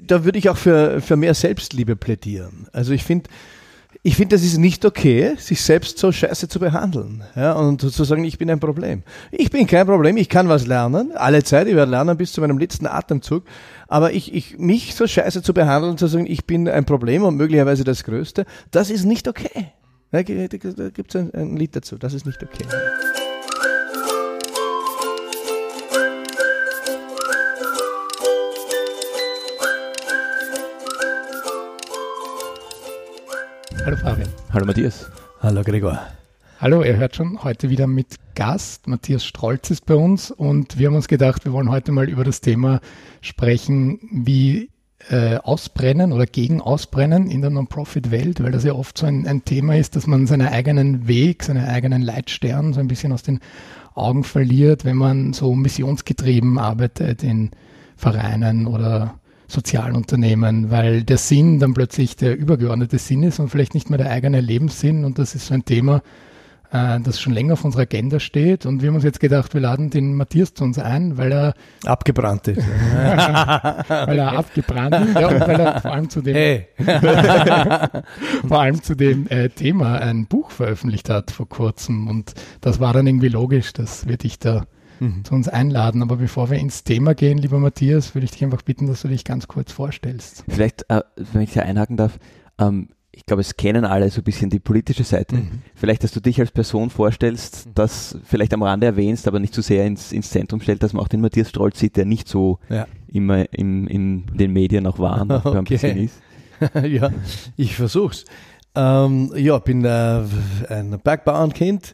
da würde ich auch für mehr Selbstliebe plädieren. Also ich finde, das ist nicht okay, sich selbst so scheiße zu behandeln, ja, und zu sagen, ich bin ein Problem. Ich bin kein Problem, ich kann was lernen, alle Zeit, ich werde lernen bis zu meinem letzten Atemzug, aber mich so scheiße zu behandeln, zu sagen, ich bin ein Problem und möglicherweise das Größte, das ist nicht okay. Da gibt es ein Lied dazu, das ist nicht okay. Hallo Fabian. Hallo Matthias. Hallo Gregor. Hallo, ihr hört schon, heute wieder mit Gast. Matthias Strolz ist bei uns und wir haben uns gedacht, wir wollen heute mal über das Thema sprechen, wie Ausbrennen oder gegen Ausbrennen in der Non-Profit-Welt, weil das ja oft so ein Thema ist, dass man seinen eigenen Weg, seinen eigenen Leitstern so ein bisschen aus den Augen verliert, wenn man so missionsgetrieben arbeitet in Vereinen oder sozialen Unternehmen, weil der Sinn dann plötzlich der übergeordnete Sinn ist und vielleicht nicht mehr der eigene Lebenssinn, und das ist so ein Thema, das schon länger auf unserer Agenda steht, und wir haben uns jetzt gedacht, wir laden den Matthias zu uns ein, weil er abgebrannt ist. Weil er abgebrannt ist, ja, und weil er vor allem zu dem Thema ein Buch veröffentlicht hat vor kurzem, und das war dann irgendwie logisch, dass wir dich da zu uns einladen. Aber bevor wir ins Thema gehen, lieber Matthias, würde ich dich einfach bitten, dass du dich ganz kurz vorstellst. Vielleicht, wenn ich hier einhaken darf, ich glaube, es kennen alle so ein bisschen die politische Seite. Vielleicht, dass du dich als Person vorstellst, das vielleicht am Rande erwähnst, aber nicht zu sehr ins Zentrum stellt, dass man auch den Matthias Strolz sieht, der nicht so immer in den Medien auch war und auch ein bisschen ist. Ja, ich versuch's. Bin ein Bergbauernkind,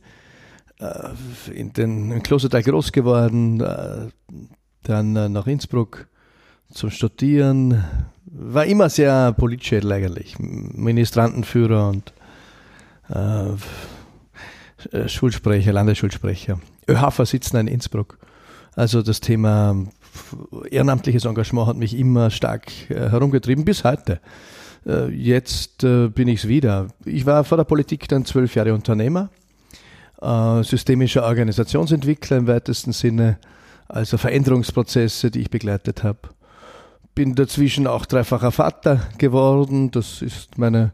in Klostertal groß geworden, dann nach Innsbruck zum Studieren, war immer sehr Politschädel eigentlich, Ministrantenführer und Schulsprecher, Landesschulsprecher, ÖH-Vorsitzender in Innsbruck. Also das Thema ehrenamtliches Engagement hat mich immer stark herumgetrieben, bis heute. Jetzt bin ich es wieder. Ich war vor der Politik dann 12 Jahre Unternehmer, systemischer Organisationsentwickler im weitesten Sinne, also Veränderungsprozesse, die ich begleitet habe. Bin dazwischen auch dreifacher Vater geworden. Das ist meine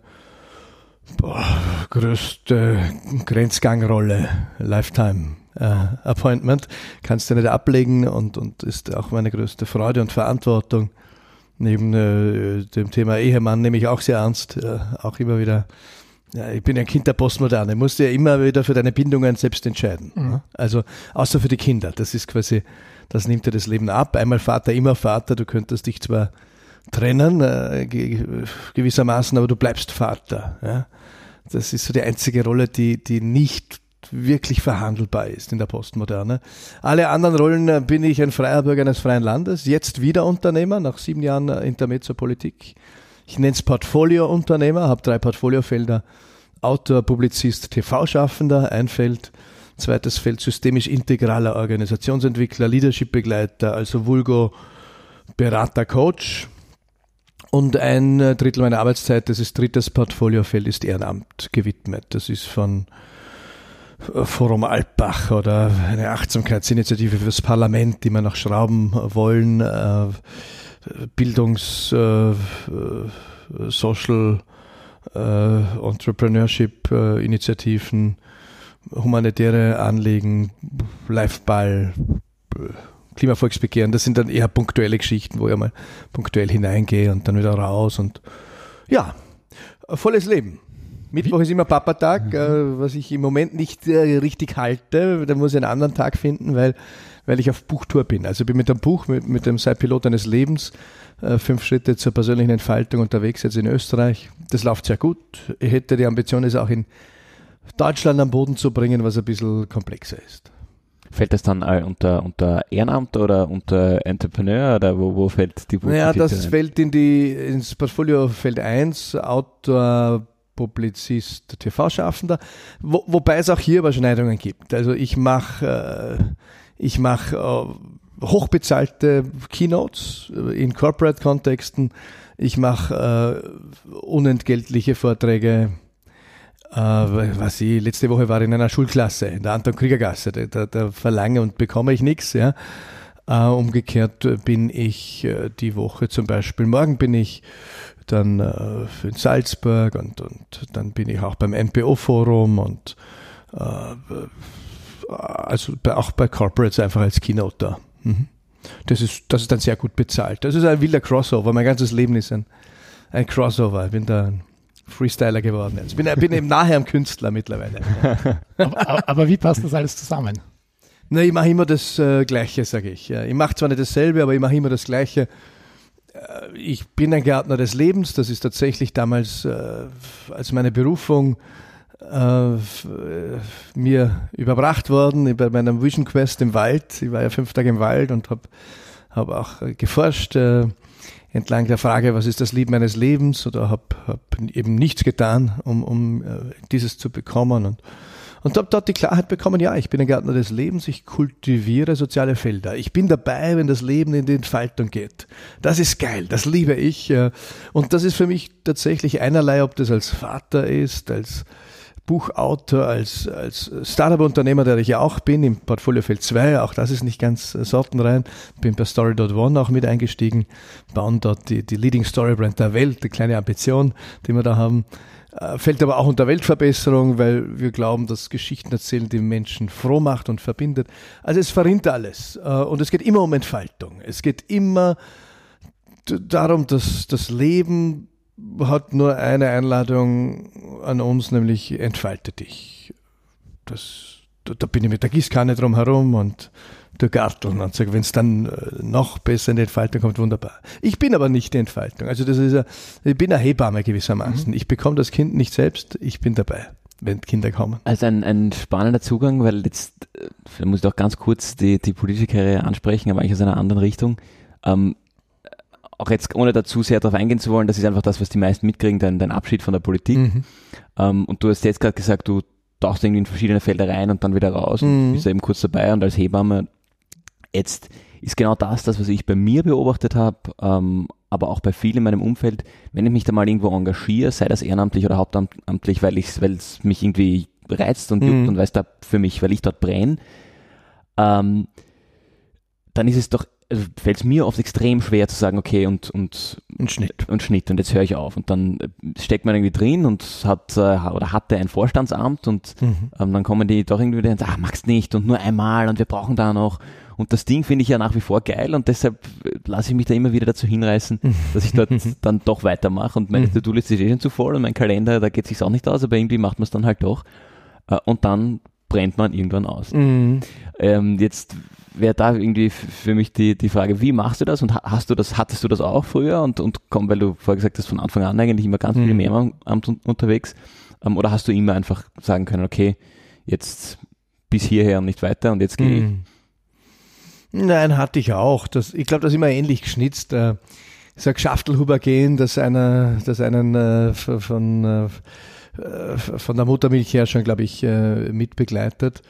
größte Grenzgangrolle, Lifetime Appointment. Kannst du nicht ablegen und ist auch meine größte Freude und Verantwortung. Neben dem Thema Ehemann nehme ich auch sehr ernst, auch immer wieder. Ja, ich bin ein Kind der Postmoderne, musst du ja immer wieder für deine Bindungen selbst entscheiden. Also außer für die Kinder, das ist quasi, das nimmt dir das Leben ab. Einmal Vater, immer Vater, du könntest dich zwar trennen, gewissermaßen, aber du bleibst Vater. Ja? Das ist so die einzige Rolle, die nicht wirklich verhandelbar ist in der Postmoderne. Alle anderen Rollen bin ich ein freier Bürger eines freien Landes, jetzt wieder Unternehmer, nach 7 Jahren Intermezzo-Politik. Ich nenne es Portfolio-Unternehmer, habe 3 Portfoliofelder: Autor, Publizist, TV-Schaffender, ein Feld. Zweites Feld: systemisch integraler Organisationsentwickler, Leadership-Begleiter, also Vulgo, Berater, Coach. Und ein Drittel meiner Arbeitszeit, das ist drittes Portfoliofeld, ist Ehrenamt gewidmet. Das ist von Forum Alpbach oder eine Achtsamkeitsinitiative fürs Parlament, die wir noch schrauben wollen, Social Entrepreneurship Initiativen, humanitäre Anliegen, Liveball, Klimavolksbegehren. Das sind dann eher punktuelle Geschichten, wo ich mal punktuell hineingehe und dann wieder raus, und ja, volles Leben. Mittwoch ist immer Papatag, was ich im Moment nicht richtig halte. Da muss ich einen anderen Tag finden, weil ich auf Buchtour bin. Also ich bin mit dem Buch, mit dem Sei Pilot deines Lebens, 5 Schritte zur persönlichen Entfaltung unterwegs jetzt in Österreich. Das läuft sehr gut. Ich hätte die Ambition, es auch in Deutschland am Boden zu bringen, was ein bisschen komplexer ist. Fällt das dann unter Ehrenamt oder unter Entrepreneur, oder wo fällt die Buch? Naja, das fällt ins Portfolio Feld 1, Autor, Publizist, TV-Schaffender, wobei es auch hier Überschneidungen gibt. Also ich mache hochbezahlte Keynotes in Corporate-Kontexten, ich mache unentgeltliche Vorträge. Letzte Woche war ich in einer Schulklasse in der Anton-Krieger-Gasse, da verlange und bekomme ich nichts. Ja. Umgekehrt bin ich die Woche zum Beispiel, morgen bin ich dann in Salzburg und dann bin ich auch beim NPO-Forum und also auch bei Corporates einfach als Keynoter. Mhm. Das ist dann sehr gut bezahlt. Das ist ein wilder Crossover. Mein ganzes Leben ist ein Crossover. Ich bin da ein Freestyler geworden. Ich bin eben nachher ein Künstler mittlerweile. aber wie passt das alles zusammen? Na, ich mache immer das Gleiche, sage ich. Ich mache zwar nicht dasselbe, aber ich mache immer das Gleiche. Ich bin ein Gärtner des Lebens. Das ist tatsächlich damals als meine Berufung mir überbracht worden bei meinem Vision Quest im Wald. Ich war ja 5 Tage im Wald und habe auch geforscht entlang der Frage, was ist das Lied meines Lebens, oder habe eben nichts getan, um dieses zu bekommen und habe dort die Klarheit bekommen, ja, ich bin ein Gärtner des Lebens, ich kultiviere soziale Felder. Ich bin dabei, wenn das Leben in die Entfaltung geht. Das ist geil, das liebe ich. Und das ist für mich tatsächlich einerlei, ob das als Vater ist, als Buchautor, als Startup-Unternehmer, der ich ja auch bin, im Portfoliofeld 2, auch das ist nicht ganz sortenrein, bin bei Story.one auch mit eingestiegen, bauen dort die Leading Story Brand der Welt, die kleine Ambition, die wir da haben, fällt aber auch unter Weltverbesserung, weil wir glauben, dass Geschichten erzählen die Menschen froh macht und verbindet. Also es verrinnt alles und es geht immer um Entfaltung. Es geht immer darum, dass das Leben hat nur eine Einladung an uns, nämlich entfalte dich. Da bin ich mit der Gießkanne drum herum und der Garteln und sage, wenn es dann noch besser in die Entfaltung kommt, wunderbar. Ich bin aber nicht die Entfaltung. Also ich bin eine Hebamme gewissermaßen. Ich bekomme das Kind nicht selbst, ich bin dabei, wenn Kinder kommen. Also ein spannender Zugang, weil jetzt muss ich auch ganz kurz die politische Karriere ansprechen, aber eigentlich aus einer anderen Richtung. Auch jetzt, ohne dazu sehr darauf eingehen zu wollen, das ist einfach das, was die meisten mitkriegen, dein Abschied von der Politik. Mhm. Und du hast jetzt gerade gesagt, du tauchst irgendwie in verschiedene Felder rein und dann wieder raus und bist eben kurz dabei und als Hebamme. Jetzt ist genau das, was ich bei mir beobachtet habe, aber auch bei vielen in meinem Umfeld, wenn ich mich da mal irgendwo engagiere, sei das ehrenamtlich oder hauptamtlich, weil es mich irgendwie reizt und juckt und weil ich dort brenne, dann ist es doch, also fällt es mir oft extrem schwer zu sagen, okay, und Schnitt und jetzt höre ich auf. Und dann steckt man irgendwie drin und hatte ein Vorstandsamt und dann kommen die doch irgendwie wieder und sagen, magst nicht und nur einmal und wir brauchen da noch. Und das Ding finde ich ja nach wie vor geil und deshalb lasse ich mich da immer wieder dazu hinreißen, dass ich dort dann doch weitermache und meine To-Do-Liste ist schon zu voll und mein Kalender, da geht es sich auch nicht aus, aber irgendwie macht man es dann halt doch und dann brennt man irgendwann aus. Jetzt wäre da irgendwie für mich die Frage, wie machst du das und hattest du das auch früher und komm, weil du vorher gesagt hast, von Anfang an eigentlich immer ganz viel mehr unterwegs oder hast du immer einfach sagen können, okay, jetzt bis hierher und nicht weiter und jetzt gehe ich? Nein, hatte ich auch. Ich glaube, das ist immer ähnlich geschnitzt. So ein Schaftelhuber-Gen, das einen von der Muttermilch her schon, glaube ich, mitbegleitet.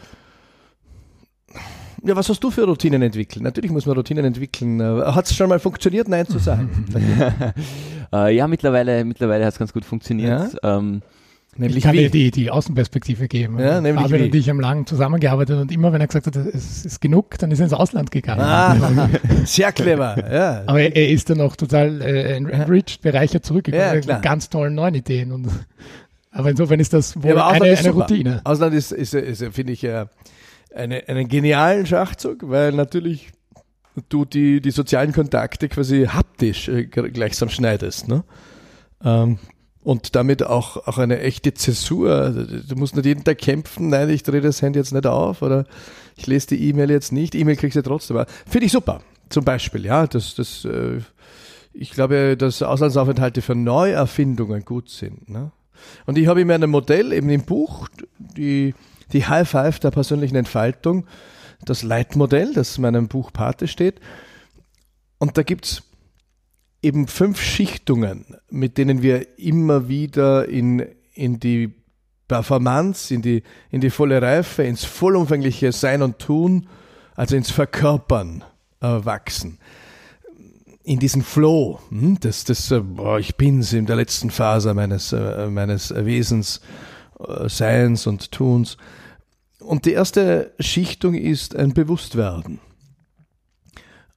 Ja, was hast du für Routinen entwickelt? Natürlich muss man Routinen entwickeln. Hat es schon mal funktioniert, Nein zu sagen? Ja, mittlerweile hat es ganz gut funktioniert. Ja? Ich kann dir die Außenperspektive geben. Ja, nämlich Fabian und ich haben lange zusammengearbeitet und immer, wenn er gesagt hat, es ist genug, dann ist er ins Ausland gegangen. Sehr clever. Ja. Aber er ist dann auch total enriched, bereichert zurückgekommen mit ganz tollen neuen Ideen. Aber insofern ist das wohl eine Routine. Ausland ist finde ich, einen genialen Schachzug, weil natürlich du die sozialen Kontakte quasi haptisch gleichsam schneidest. Ne? Und damit auch eine echte Zäsur. Du musst nicht jeden Tag kämpfen, nein, ich drehe das Handy jetzt nicht auf oder ich lese die E-Mail jetzt nicht. E-Mail kriegst du trotzdem. Aber finde ich super, zum Beispiel. Ja, ich glaube, dass Auslandsaufenthalte für Neuerfindungen gut sind. Ne? Und ich habe in meinem Modell, eben im Buch, die High Five der persönlichen Entfaltung, das Leitmodell, das in meinem Buch Pate steht. Und da gibt's eben 5 Schichtungen, mit denen wir immer wieder in die Performance, in die volle Reife, ins vollumfängliche Sein und Tun, also ins Verkörpern wachsen. In diesen Flow, ich bin's in der letzten Phase meines Wesens, Seins und Tuns. Und die erste Schichtung ist ein Bewusstwerden.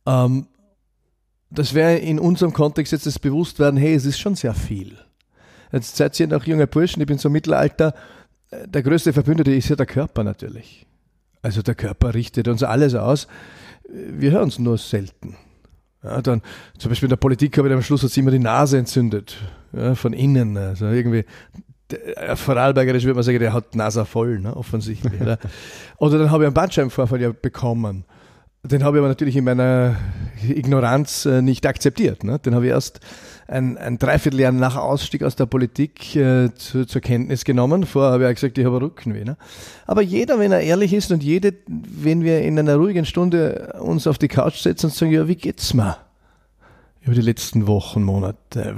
Das wäre in unserem Kontext jetzt das Bewusstwerden, hey, es ist schon sehr viel. Jetzt seid ihr noch junger Burschen, ich bin so Mittelalter, der größte Verbündete ist ja der Körper natürlich. Also der Körper richtet uns alles aus, wir hören es nur selten. Ja, dann zum Beispiel in der Politik habe ich am Schluss hat sich immer die Nase entzündet, ja, von innen, also irgendwie Vorarlbergerisch würde man sagen, der hat die Nase voll, ne, offensichtlich. Oder dann habe ich einen Bandscheibenvorfall ja bekommen. Den habe ich aber natürlich in meiner Ignoranz nicht akzeptiert. Ne? Den habe ich erst ein Dreivierteljahr nach Ausstieg aus der Politik zur Kenntnis genommen. Vorher habe ich auch gesagt, ich habe Rückenweh. Ne? Aber jeder, wenn er ehrlich ist und jede, wenn wir in einer ruhigen Stunde uns auf die Couch setzen und sagen, ja, wie geht's mir über die letzten Wochen, Monate?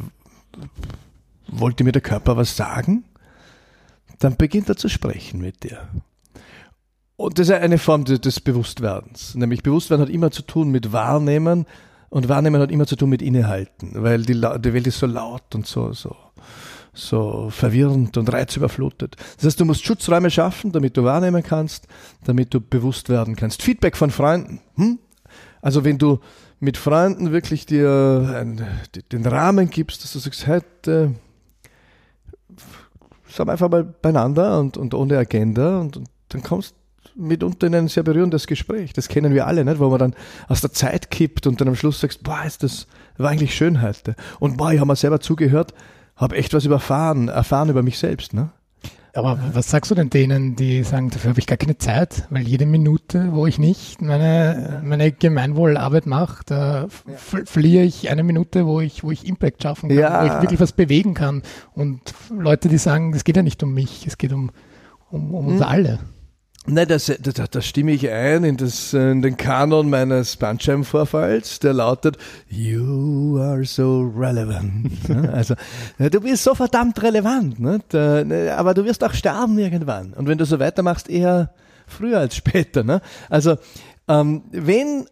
Wollte mir der Körper was sagen? Dann beginnt er zu sprechen mit dir. Und das ist eine Form des Bewusstwerdens. Nämlich Bewusstwerden hat immer zu tun mit Wahrnehmen und Wahrnehmen hat immer zu tun mit Innehalten, weil die Welt ist so laut und so verwirrend und reizüberflutet. Das heißt, du musst Schutzräume schaffen, damit du wahrnehmen kannst, damit du bewusst werden kannst. Feedback von Freunden. Also wenn du mit Freunden wirklich dir den Rahmen gibst, dass du sagst, heute sind wir einfach mal beieinander und ohne Agenda und dann kommst mitunter in ein sehr berührendes Gespräch. Das kennen wir alle, nicht? Wo man dann aus der Zeit kippt und dann am Schluss sagst, boah, das war eigentlich schön heute. Und boah, ich habe mir selber zugehört, habe echt was erfahren über mich selbst. Ne? Aber was sagst du denn denen, die sagen, dafür habe ich gar keine Zeit, weil jede Minute, wo ich nicht meine Gemeinwohlarbeit mache, da verliere ich eine Minute, wo ich Impact schaffen kann, wo ich wirklich was bewegen kann. Und Leute, die sagen, es geht ja nicht um mich, es geht um uns alle. Nein, da stimme ich ein in den Kanon meines Bandscheibenvorfalls, der lautet, you are so relevant. Also, du bist so verdammt relevant, ne? Aber du wirst auch sterben irgendwann. Und wenn du so weitermachst, eher früher als später. Ne? Also, wenn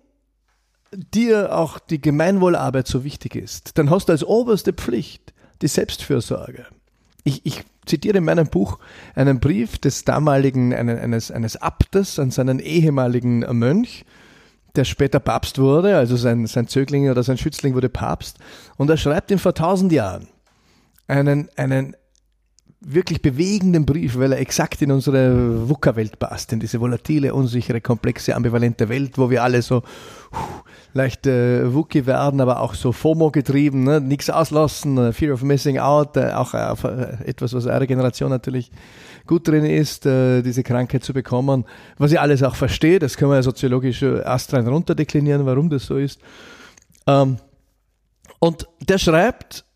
dir auch die Gemeinwohlarbeit so wichtig ist, dann hast du als oberste Pflicht die Selbstfürsorge. Ich zitiere in meinem Buch einen Brief des damaligen, eines Abtes an seinen ehemaligen Mönch, der später Papst wurde, also sein Zögling oder sein Schützling wurde Papst, und er schreibt ihm vor 1000 Jahren einen wirklich bewegenden Brief, weil er exakt in unsere VUCA-Welt passt, in diese volatile, unsichere, komplexe, ambivalente Welt, wo wir alle so leicht Wookie werden, aber auch so FOMO getrieben, ne? Nichts auslassen, Fear of Missing Out, auch etwas, was eure Generation natürlich gut drin ist, diese Krankheit zu bekommen, was ich alles auch verstehe, das können wir ja soziologisch astrein runterdeklinieren, warum das so ist. Und der schreibt,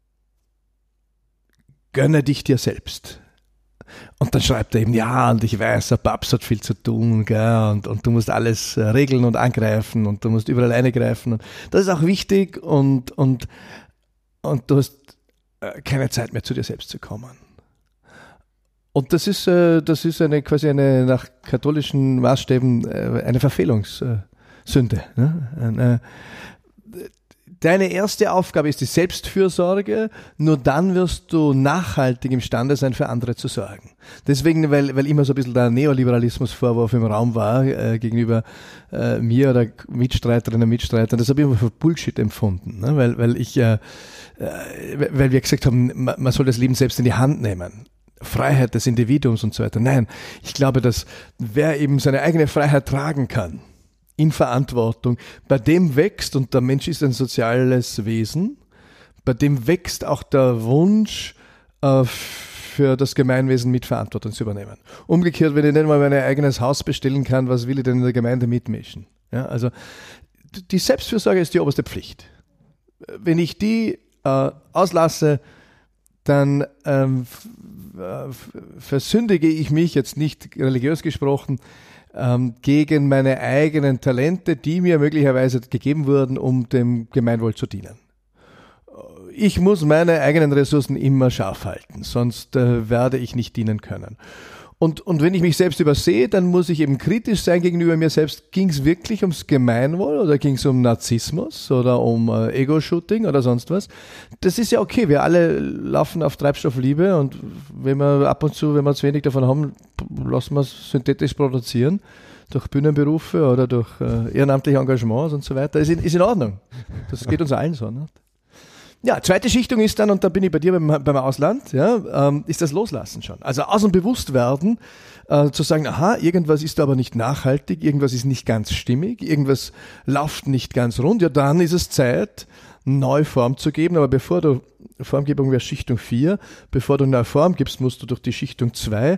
gönne dich dir selbst. Und dann schreibt er eben, ja, und ich weiß, der Papst hat viel zu tun, gell, und du musst alles regeln und angreifen und du musst überall eingreifen. Und das ist auch wichtig und du hast keine Zeit mehr, zu dir selbst zu kommen. Und das ist quasi eine nach katholischen Maßstäben eine Verfehlungssünde. Ne? Deine erste Aufgabe ist die Selbstfürsorge, nur dann wirst du nachhaltig imstande sein, für andere zu sorgen. Deswegen, weil immer so ein bisschen der Neoliberalismus-Vorwurf im Raum war, gegenüber mir oder Mitstreiterinnen und Mitstreitern, das habe ich immer für Bullshit empfunden, ne? Weil wir gesagt haben, man soll das Leben selbst in die Hand nehmen. Freiheit des Individuums und so weiter. Nein, ich glaube, dass wer eben seine eigene Freiheit tragen kann, in Verantwortung, bei dem wächst, und der Mensch ist ein soziales Wesen, bei dem wächst auch der Wunsch, für das Gemeinwesen mit Verantwortung zu übernehmen. Umgekehrt, wenn ich nicht mal mein eigenes Haus bestellen kann, was will ich denn in der Gemeinde mitmischen? Ja, also die Selbstfürsorge ist die oberste Pflicht. Wenn ich die auslasse, dann versündige ich mich, jetzt nicht religiös gesprochen, gegen meine eigenen Talente, die mir möglicherweise gegeben wurden, um dem Gemeinwohl zu dienen. Ich muss meine eigenen Ressourcen immer scharf halten, sonst werde ich nicht dienen können. Und wenn ich mich selbst übersehe, dann muss ich eben kritisch sein gegenüber mir selbst. Ging es wirklich ums Gemeinwohl oder ging es um Narzissmus oder um Ego-Shooting oder sonst was? Das ist ja okay, wir alle laufen auf Treibstoffliebe, und wenn wir ab und zu, wenn wir zu wenig davon haben, lassen wir es synthetisch produzieren. durch Bühnenberufe oder durch ehrenamtliche Engagements und so weiter. Ist in Ordnung. Das geht uns allen so. Nicht? Ja, zweite Schichtung ist dann, und da bin ich bei dir beim Ausland, ja, ist das Loslassen schon. Also aus dem Bewusstwerden zu sagen, aha, irgendwas ist aber nicht nachhaltig, irgendwas ist nicht ganz stimmig, irgendwas läuft nicht ganz rund, ja, dann ist es Zeit, neue Form zu geben, aber bevor du, Formgebung wäre Schichtung 4, bevor du neue Form gibst, musst du durch die Schichtung 2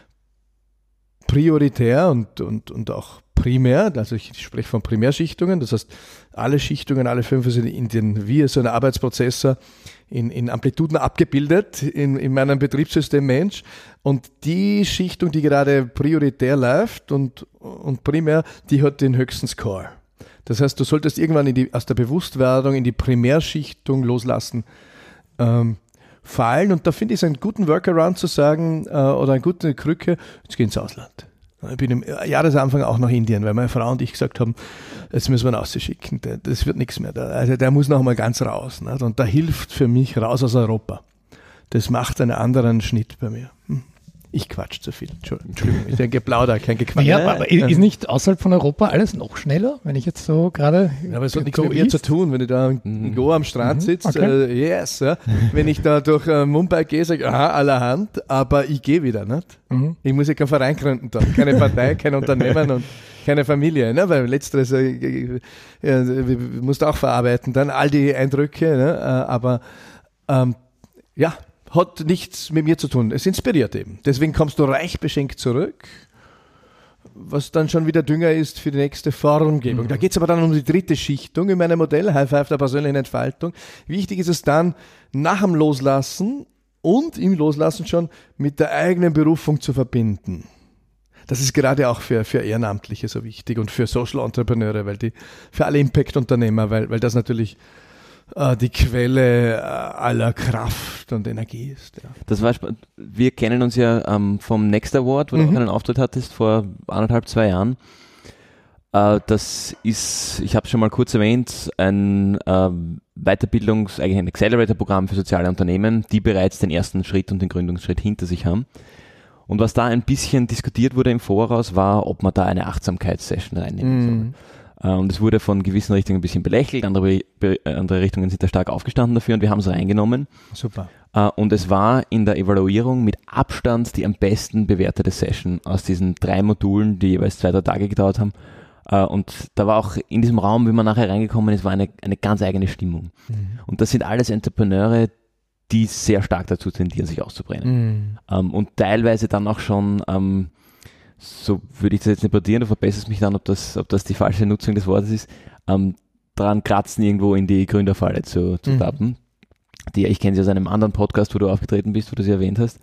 prioritär und auch primär, also ich spreche von Primärschichtungen, das heißt, alle Schichtungen, alle 5 sind wie so ein Arbeitsprozessor in Amplituden abgebildet in meinem Betriebssystem Mensch, und die Schichtung, die gerade prioritär läuft und primär, die hat den höchsten Score. Das heißt, du solltest irgendwann aus der Bewusstwerdung in die Primärschichtung loslassen fallen, und da finde ich es einen guten Workaround zu sagen, oder eine gute Krücke, jetzt geh ins Ausland. Ich bin im Jahresanfang auch nach Indien, weil meine Frau und ich gesagt haben, jetzt müssen wir ihn rausschicken, das wird nichts mehr. Also der muss noch mal ganz raus. Nicht? Und da hilft für mich raus aus Europa. Das macht einen anderen Schnitt bei mir. Ich quatsch zu viel. Entschuldigung, ich denke Plauder, kein Gequatsch. Ja, aber ist nicht außerhalb von Europa alles noch schneller, wenn ich jetzt so gerade... Ja, aber es hat nichts mit mir zu tun, wenn ich da in Goa am Strand sitze, okay. Yes. Ja. Wenn ich da durch Mumbai gehe, sage ich, aha, allerhand, aber ich gehe wieder. Nicht? Ich muss ja keinen Verein gründen da, keine Partei, kein Unternehmen und keine Familie, ne? Weil letzteres musst du auch verarbeiten, dann all die Eindrücke, ne? Aber ja, hat nichts mit mir zu tun. Es inspiriert eben. Deswegen kommst du reich beschenkt zurück, was dann schon wieder Dünger ist für die nächste Formgebung. Da geht es aber dann um die dritte Schichtung in meinem Modell, High Five der persönlichen Entfaltung. Wichtig ist es dann, nach dem Loslassen und im Loslassen schon mit der eigenen Berufung zu verbinden. Das ist gerade auch für Ehrenamtliche so wichtig und für Social Entrepreneure, für alle Impact-Unternehmer, weil das natürlich die Quelle aller Kraft und Energie ist. Ja. Das war wir kennen uns ja vom Next Award, wo du auch einen Auftritt hattest vor 1,5-2 Jahren. Das ist, ich habe es schon mal kurz erwähnt, ein eigentlich ein Accelerator-Programm für soziale Unternehmen, die bereits den ersten Schritt und den Gründungsschritt hinter sich haben. Und was da ein bisschen diskutiert wurde im Voraus, war, ob man da eine Achtsamkeitssession reinnehmen soll. Und es wurde von gewissen Richtungen ein bisschen belächelt, andere Richtungen sind da stark aufgestanden dafür und wir haben es reingenommen. Super. Und es war in der Evaluierung mit Abstand die am besten bewertete Session aus diesen 3 Modulen, die jeweils 2-3 Tage gedauert haben. Und da war auch in diesem Raum, wie man nachher reingekommen ist, war eine ganz eigene Stimmung. Und das sind alles Entrepreneure, die sehr stark dazu tendieren, sich auszubrennen. Und teilweise dann auch schon so würde ich das jetzt interpretieren, du verbesserst mich dann, ob das die falsche Nutzung des Wortes ist, dran kratzen, irgendwo in die Gründerfalle zu tappen. Ich kenne sie aus einem anderen Podcast, wo du aufgetreten bist, wo du sie erwähnt hast.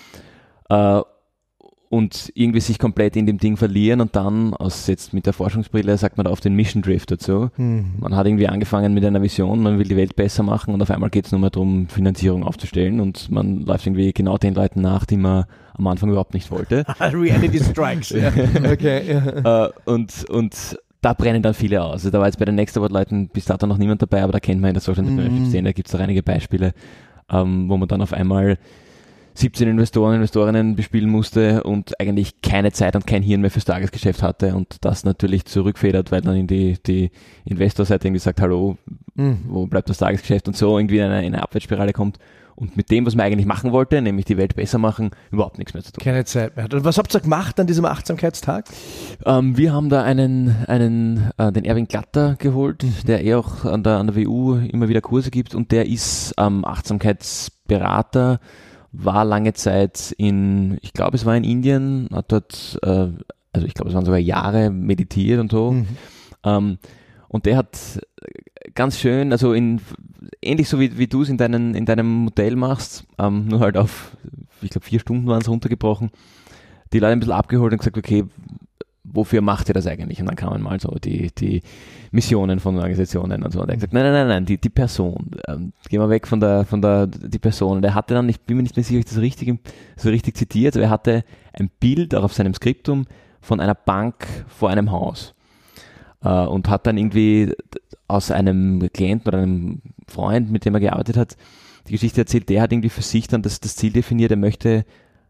Und irgendwie sich komplett in dem Ding verlieren und dann, jetzt mit der Forschungsbrille, sagt man da auf den Mission Drift dazu. Man hat irgendwie angefangen mit einer Vision, man will die Welt besser machen und auf einmal geht es nur mehr darum, Finanzierung aufzustellen und man läuft irgendwie genau den Leuten nach, die man am Anfang überhaupt nicht wollte. Reality Strikes. Ja. Okay. Ja. Und da brennen dann viele aus. Also da war jetzt bei den Next Award-Leuten bis dato noch niemand dabei, aber da kennt man in der Social Entrepreneurship-Szene, da gibt es auch einige Beispiele, wo man dann auf einmal 17 Investorinnen bespielen musste und eigentlich keine Zeit und kein Hirn mehr fürs Tagesgeschäft hatte und das natürlich zurückfedert, weil dann in die Investorseite irgendwie sagt, hallo, wo bleibt das Tagesgeschäft und so irgendwie in eine Abwärtsspirale kommt und mit dem, was man eigentlich machen wollte, nämlich die Welt besser machen, überhaupt nichts mehr zu tun. Keine Zeit mehr. Und was habt ihr gemacht an diesem Achtsamkeitstag? Wir haben da den Erwin Glatter geholt, der auch an der WU immer wieder Kurse gibt und der ist Achtsamkeitsberater, war lange Zeit ich glaube es war in Indien, hat dort, also ich glaube es waren sogar Jahre meditiert und so. Und der hat ganz schön, also ähnlich so wie du es in deinem Modell machst, nur halt auf, ich glaube 4 Stunden waren es runtergebrochen, die Leute ein bisschen abgeholt und gesagt, okay, wofür macht ihr das eigentlich? Und dann kamen mal so die Missionen von Organisationen und so. Und er hat gesagt, nein, die Person. Gehen wir weg von die Person. Und er hatte dann, ich bin mir nicht mehr sicher, ob ich das so richtig zitiert, aber er hatte ein Bild auch auf seinem Skriptum von einer Bank vor einem Haus. Und hat dann irgendwie aus einem Klienten oder einem Freund, mit dem er gearbeitet hat, die Geschichte erzählt, der hat irgendwie für sich dann das Ziel definiert, er möchte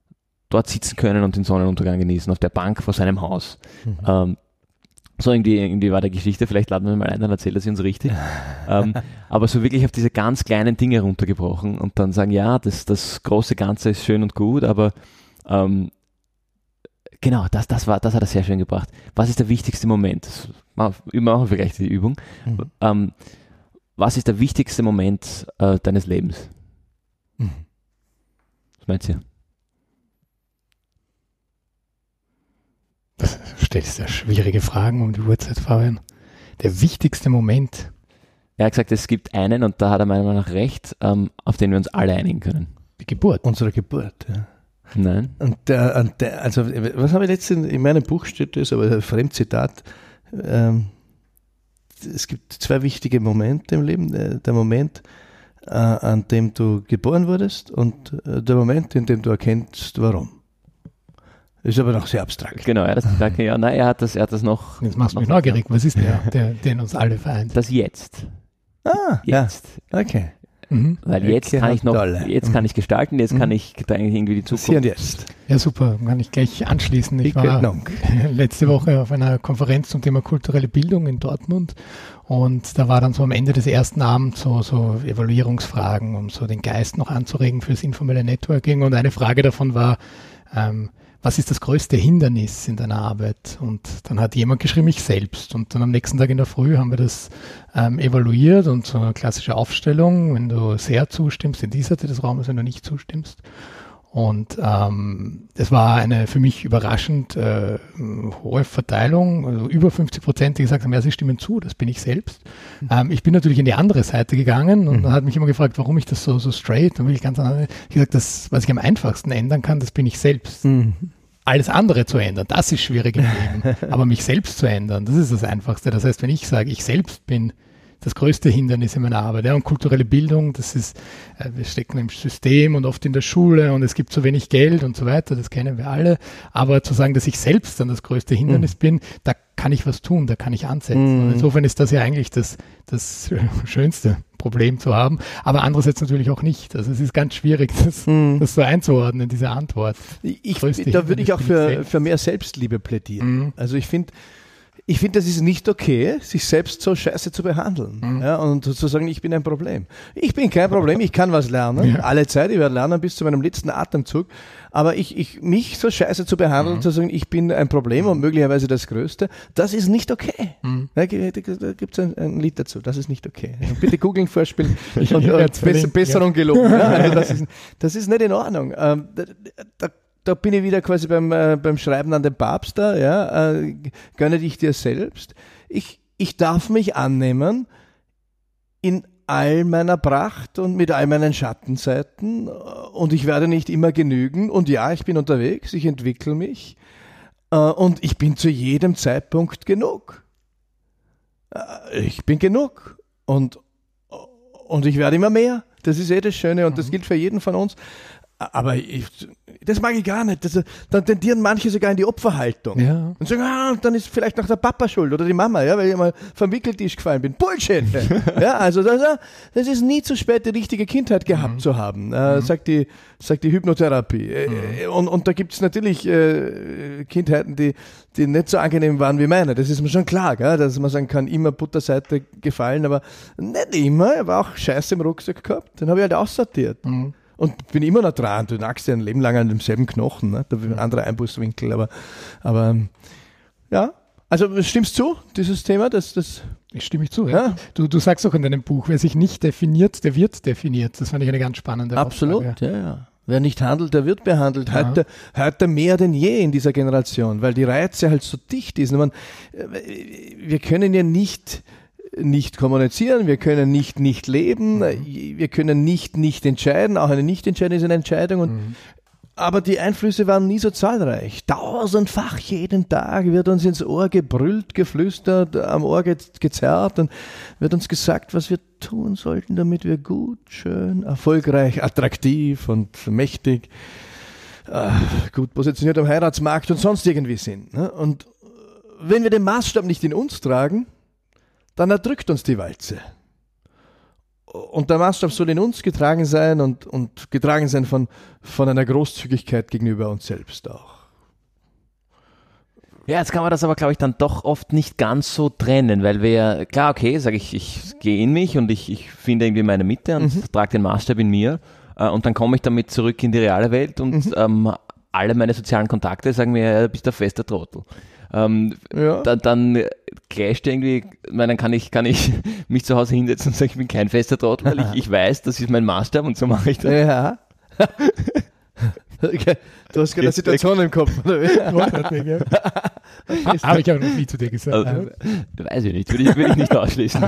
dort sitzen können und den Sonnenuntergang genießen, auf der Bank vor seinem Haus. So irgendwie war der Geschichte, vielleicht laden wir mal ein, dann erzählt er sie uns richtig. Aber so wirklich auf diese ganz kleinen Dinge runtergebrochen und dann sagen, ja, das große Ganze ist schön und gut, aber genau, das hat er sehr schön gebracht. Was ist der wichtigste Moment? Wir machen vielleicht die Übung. Was ist der wichtigste Moment deines Lebens? Was meinst du? Du stellst ja schwierige Fragen um die Uhrzeit, Fabian. Der wichtigste Moment. Er hat gesagt, es gibt einen, und da hat er meiner Meinung nach recht, auf den wir uns alle einigen können. Die Geburt. Unsere Geburt, ja. Nein. Also, was habe ich letztens in meinem Buch steht das, aber ein Fremdzitat. Es gibt 2 wichtige Momente im Leben. Der Moment, an dem du geboren wurdest, und der Moment, in dem du erkennst, warum. Ist aber noch sehr abstrakt. Genau, er hat das noch. Jetzt machst du mich neugierig. Was ist der uns alle vereint? Das Jetzt. Jetzt. Ja. Okay. Weil jetzt kann ich kann ich gestalten, jetzt kann ich eigentlich irgendwie die Zukunft. Hier und jetzt. Ja, super, kann ich gleich anschließen. Ich war letzte Woche auf einer Konferenz zum Thema kulturelle Bildung in Dortmund, und da war dann so am Ende des ersten Abends so Evaluierungsfragen, um so den Geist noch anzuregen fürs informelle Networking, und eine Frage davon war, was ist das größte Hindernis in deiner Arbeit? Und dann hat jemand geschrieben, ich selbst. Und dann am nächsten Tag in der Früh haben wir das evaluiert, und so eine klassische Aufstellung, wenn du sehr zustimmst in dieser Seite des Raumes, wenn du nicht zustimmst. Und es war eine für mich überraschend hohe Verteilung, also über 50%, die gesagt haben, ja, sie stimmen zu, das bin ich selbst. Ich bin natürlich in die andere Seite gegangen, und dann hat mich immer gefragt, warum ich das so straight, und ich ganz anders gesagt, das, was ich am einfachsten ändern kann, das bin ich selbst. Alles andere zu ändern, das ist schwierig im Leben, aber mich selbst zu ändern, das ist das Einfachste. Das heißt, wenn ich sage, ich selbst bin das größte Hindernis in meiner Arbeit. Ja, und kulturelle Bildung, das ist, wir stecken im System und oft in der Schule, und es gibt so wenig Geld und so weiter, das kennen wir alle. Aber zu sagen, dass ich selbst dann das größte Hindernis bin, da kann ich was tun, da kann ich ansetzen. Und insofern ist das ja eigentlich das schönste Problem zu haben, aber andererseits natürlich auch nicht. Also es ist ganz schwierig, das so einzuordnen, diese Antwort. Da würde ich auch für mehr Selbstliebe plädieren. Also ich finde, das ist nicht okay, sich selbst so scheiße zu behandeln, ja, und zu sagen, ich bin ein Problem. Ich bin kein Problem, ich kann was lernen, alle Zeit, ich werde lernen bis zu meinem letzten Atemzug, aber mich so scheiße zu behandeln, zu sagen, ich bin ein Problem und möglicherweise das Größte, das ist nicht okay. Da gibt es ein Lied dazu, das ist nicht okay. Bitte googeln, vorspielen und besser und gelogen. Ja, also das ist nicht in Ordnung. Da bin ich wieder quasi beim Schreiben an den Papst da, ja, gönne dich dir selbst. Ich darf mich annehmen in all meiner Pracht und mit all meinen Schattenseiten, und ich werde nicht immer genügen, und ja, ich bin unterwegs, ich entwickle mich, und ich bin zu jedem Zeitpunkt genug. Ich bin genug, und ich werde immer mehr. Das ist das Schöne, und das gilt für jeden von uns. Aber das mag ich gar nicht. Dann tendieren manche sogar in die Opferhaltung. Ja. Und sagen, dann ist vielleicht noch der Papa schuld oder die Mama, ja, weil ich mal vom Wickeltisch gefallen bin. Bullshit! Ja, also das ist nie zu spät, die richtige Kindheit gehabt zu haben, sagt die Hypnotherapie. Und da gibt es natürlich Kindheiten, die nicht so angenehm waren wie meine. Das ist mir schon klar, gell? Dass man sagen kann, immer Butterseite gefallen, aber nicht immer. Ich habe auch Scheiße im Rucksack gehabt. Den habe ich halt aussortiert. Und bin immer noch dran. Du nagst ja ein Leben lang an demselben Knochen. Ne? Da wird ein anderer Einbußwinkel. Aber ja, also stimmst zu, dieses Thema? Ich stimme zu. Ja. Du sagst auch in deinem Buch, wer sich nicht definiert, der wird definiert. Das fand ich eine ganz spannende Absolut, Aussage. Ja. Wer nicht handelt, der wird behandelt. Heute mehr denn je in dieser Generation, weil die Reize halt so dicht ist. Wir können ja nicht kommunizieren, wir können nicht leben, wir können nicht entscheiden, auch eine Nicht-Entscheidung ist eine Entscheidung. Aber die Einflüsse waren nie so zahlreich. 1000-fach jeden Tag wird uns ins Ohr gebrüllt, geflüstert, am Ohr gezerrt, und wird uns gesagt, was wir tun sollten, damit wir gut, schön, erfolgreich, attraktiv und mächtig, gut positioniert am Heiratsmarkt und sonst irgendwie sind. Und wenn wir den Maßstab nicht in uns tragen, dann erdrückt uns die Walze. Und der Maßstab soll in uns getragen sein und getragen sein von einer Großzügigkeit gegenüber uns selbst auch. Ja, jetzt kann man das aber, glaube ich, dann doch oft nicht ganz so trennen, weil wir, klar, okay, sage ich gehe in mich und ich finde irgendwie meine Mitte und trage den Maßstab in mir und dann komme ich damit zurück in die reale Welt und alle meine sozialen Kontakte sagen mir, ja, du bist ein fester Trottel. Dann clasht irgendwie, dann kann ich mich zu Hause hinsetzen und sagen, ich bin kein fester Trottel, weil ich weiß, das ist mein Maßstab und so mache ich das. Ja. Okay. Du hast gerade eine Situation im Kopf, oder wie? Habe ich aber noch nie zu dir gesagt. Also, weiß ich nicht, will ich nicht ausschließen.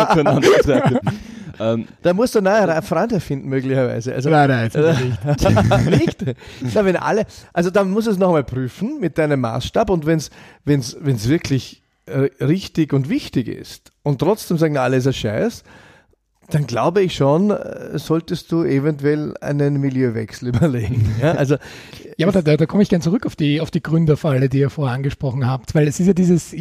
Da musst du einen neuen Freund erfinden, möglicherweise. Also, nein, nicht. Nicht? Na, wenn alle, also dann musst du es nochmal prüfen mit deinem Maßstab und wenn's wirklich richtig und wichtig ist und trotzdem sagen alle, ist ein Scheiß, dann glaube ich schon, solltest du eventuell einen Milieuwechsel überlegen. Ja, also, ja, aber da komme ich gern zurück auf die Gründerfalle, die ihr vorher angesprochen habt, weil es ist ja